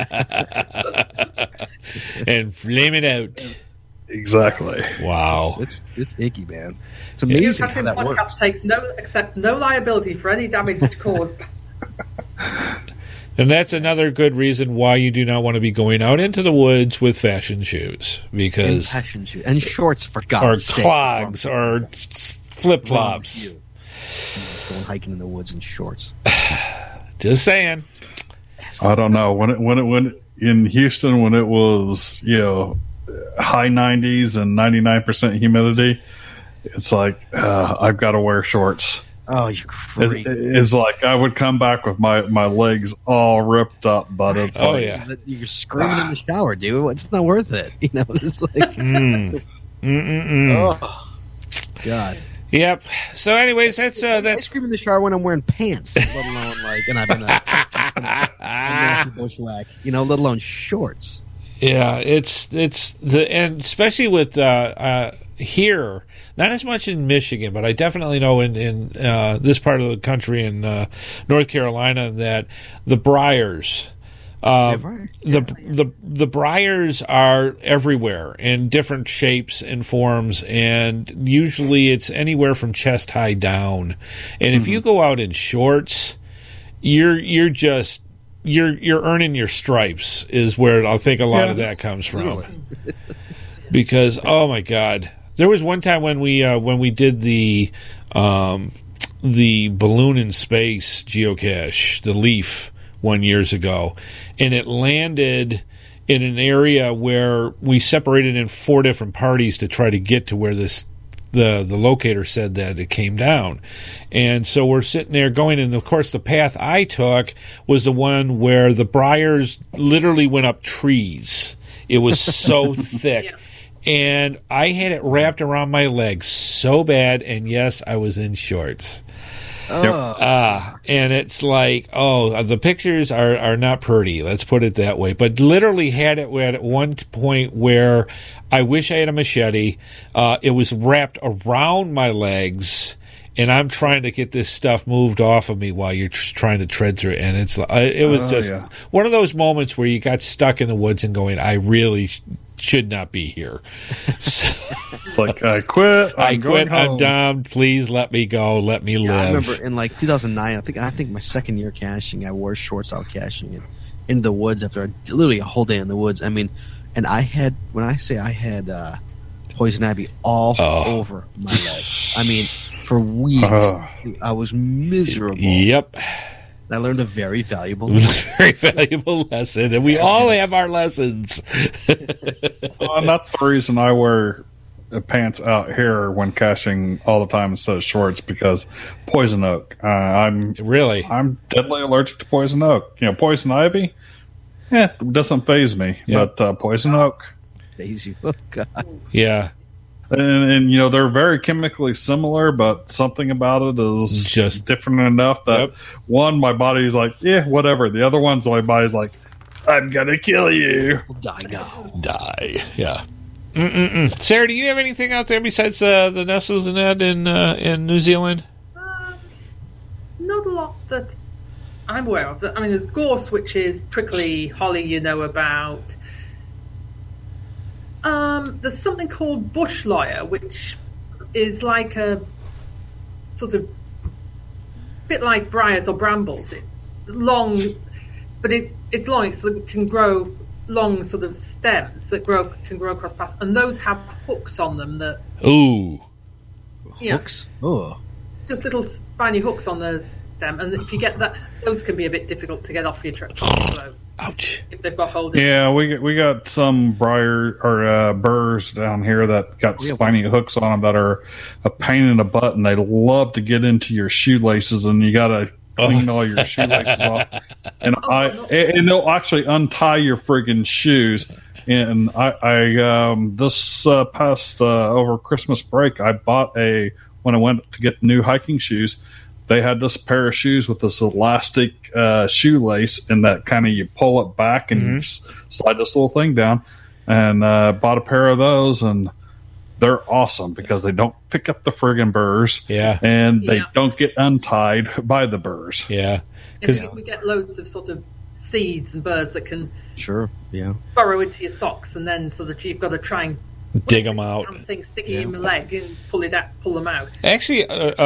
and flame it out. Exactly. Wow. It's icky, man. It's New amazing how Cashing that works. Podcast accepts no liability for any damage caused. And that's another good reason why you do not want to be going out into the woods with fashion shoes, And because passion shoes and shorts for or God's sake. clogs or flip flops. Wrong with you. Going hiking in the woods in shorts. Just saying. I don't know when in Houston when it was high 90s and 99% humidity. It's like I've got to wear shorts. Oh, you're crazy. It's like I would come back with my legs all ripped up, but it's Oh, like, yeah. You're screaming in the shower, dude. It's not worth it. It's like, oh, God. Yep. So, anyways, I that's scream in the shower when I'm wearing pants, let alone and I'm in a nasty bushwhack, let alone shorts. yeah. It's and especially with here, not as much in Michigan, but I definitely know in this part of the country in North Carolina that the briars. The briars are everywhere in different shapes and forms, and usually it's anywhere from chest high down. And if you go out in shorts, you're earning your stripes is where I think a lot of that comes from. Because oh my God, there was one time when we did the balloon in space geocache, the Leaf, 1 year ago, and it landed in an area where we separated in 4 different parties to try to get to where the locator said that it came down. And so we're sitting there going, and of course the path I took was the one where the briars literally went up trees. It was so thick. Yeah. And I had it wrapped around my legs so bad, and yes, I was in shorts. And it's like, the pictures are not pretty. Let's put it that way. But literally had it at one point where I wish I had a machete. It was wrapped around my legs, and I'm trying to get this stuff moved off of me while you're trying to tread through it. And it was just one of those moments where you got stuck in the woods and going, I really should not be here. So, it's like, I quit. I'm done. Please let me go. Let me live. I remember in like 2009, I think my second year caching, I wore shorts out caching and into the woods after literally a whole day in the woods. I mean, and I had poison ivy all over my leg. I mean, for weeks, I was miserable. Yep. I learned a very valuable lesson, and we all have our lessons. And that's the reason I wear pants out here when caching all the time instead of shorts, because poison oak. I'm deadly allergic to poison oak. Poison ivy, it doesn't faze me, but poison oak faze you. Oh God. Yeah. And they're very chemically similar, but something about it is just different enough that one, my body's like, whatever. The other one's my body's like, I'm gonna kill you. Die now. Die. Yeah. Sarah, do you have anything out there besides the Nestles and that in New Zealand? Not a lot that I'm aware of. I mean, there's gorse, which is prickly holly, about. There's something called bush lawyer, which is like a sort of bit like briars or brambles. It's long, but it's long. It can grow long sort of stems that can grow across paths, and those have hooks on them that. Ooh. Hooks. Oh. Just little spiny hooks on the stem, and if you get that, those can be a bit difficult to get off your clothes. Ouch. If they've got hold of Yeah, we got some briar or burrs down here that got spiny hooks on them that are a pain in the butt, and they love to get into your shoelaces, and you got to clean all your shoelaces off. And and they'll actually untie your friggin' shoes. And I this past over Christmas break, I bought when I went to get new hiking shoes. They had this pair of shoes with this elastic shoelace, and that kind of you pull it back and you slide this little thing down. And bought a pair of those, and they're awesome because they don't pick up the friggin' burrs. Yeah. And they don't get untied by the burrs. Yeah. Because we get loads of sort of seeds and burrs that can burrow into your socks, and then sort of you've got to try and dig them out. Something sticking in the leg and pull them out. Actually,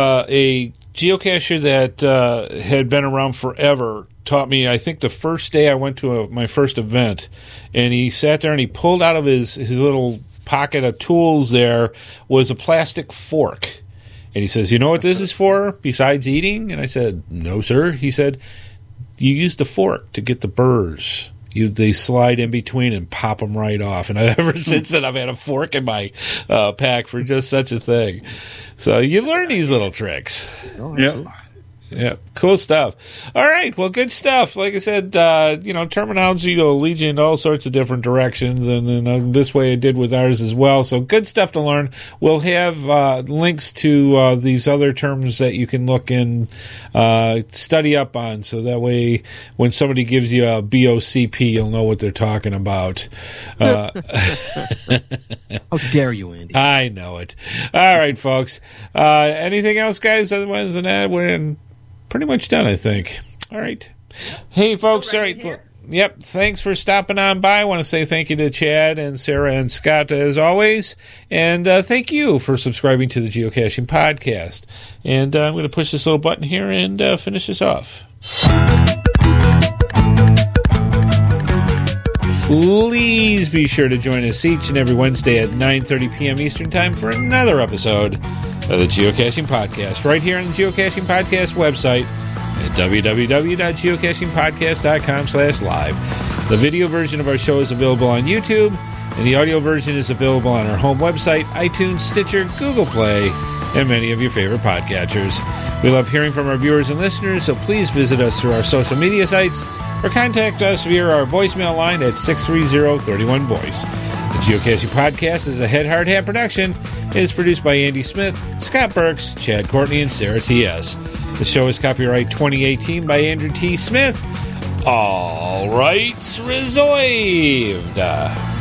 a geocacher that had been around forever taught me, I think the first day I went to my first event, and he sat there and he pulled out of his little pocket of tools there was a plastic fork. And he says, you know what this is for besides eating? And I said, no, sir. He said, you use the fork to get the burrs. They slide in between and pop them right off. And ever since then, I've had a fork in my pack for just such a thing. So you learn these little tricks. Yeah, cool stuff. All right, well, good stuff. Like I said, terminology will lead you in all sorts of different directions, and this way it did with ours as well. So good stuff to learn. We'll have links to these other terms that you can look and study up on, so that way when somebody gives you a BOCP, you'll know what they're talking about. How dare you, Andy? I know it. All right, folks. Anything else, guys? Otherwise than that, we're pretty much done, I think. All right. Hey, folks. All right. Yep. Thanks for stopping on by. I want to say thank you to Chad and Sarah and Scott, as always. And thank you for subscribing to the Geocaching Podcast. And I'm going to push this little button here and finish this off. Please be sure to join us each and every Wednesday at 9:30 p.m. Eastern Time for another episode of the Geocaching Podcast, right here on the Geocaching Podcast website at www.geocachingpodcast.com/live. The video version of our show is available on YouTube, and the audio version is available on our home website, iTunes, Stitcher, Google Play, and many of your favorite podcatchers. We love hearing from our viewers and listeners, so please visit us through our social media sites or contact us via our voicemail line at 630-31-VOICE. The Geocaching Podcast is a Head Hard Hat production. It is produced by Andy Smith, Scott Burks, Chad Courtney, and Sarah T.S. The show is copyright 2018 by Andrew T. Smith. All rights reserved.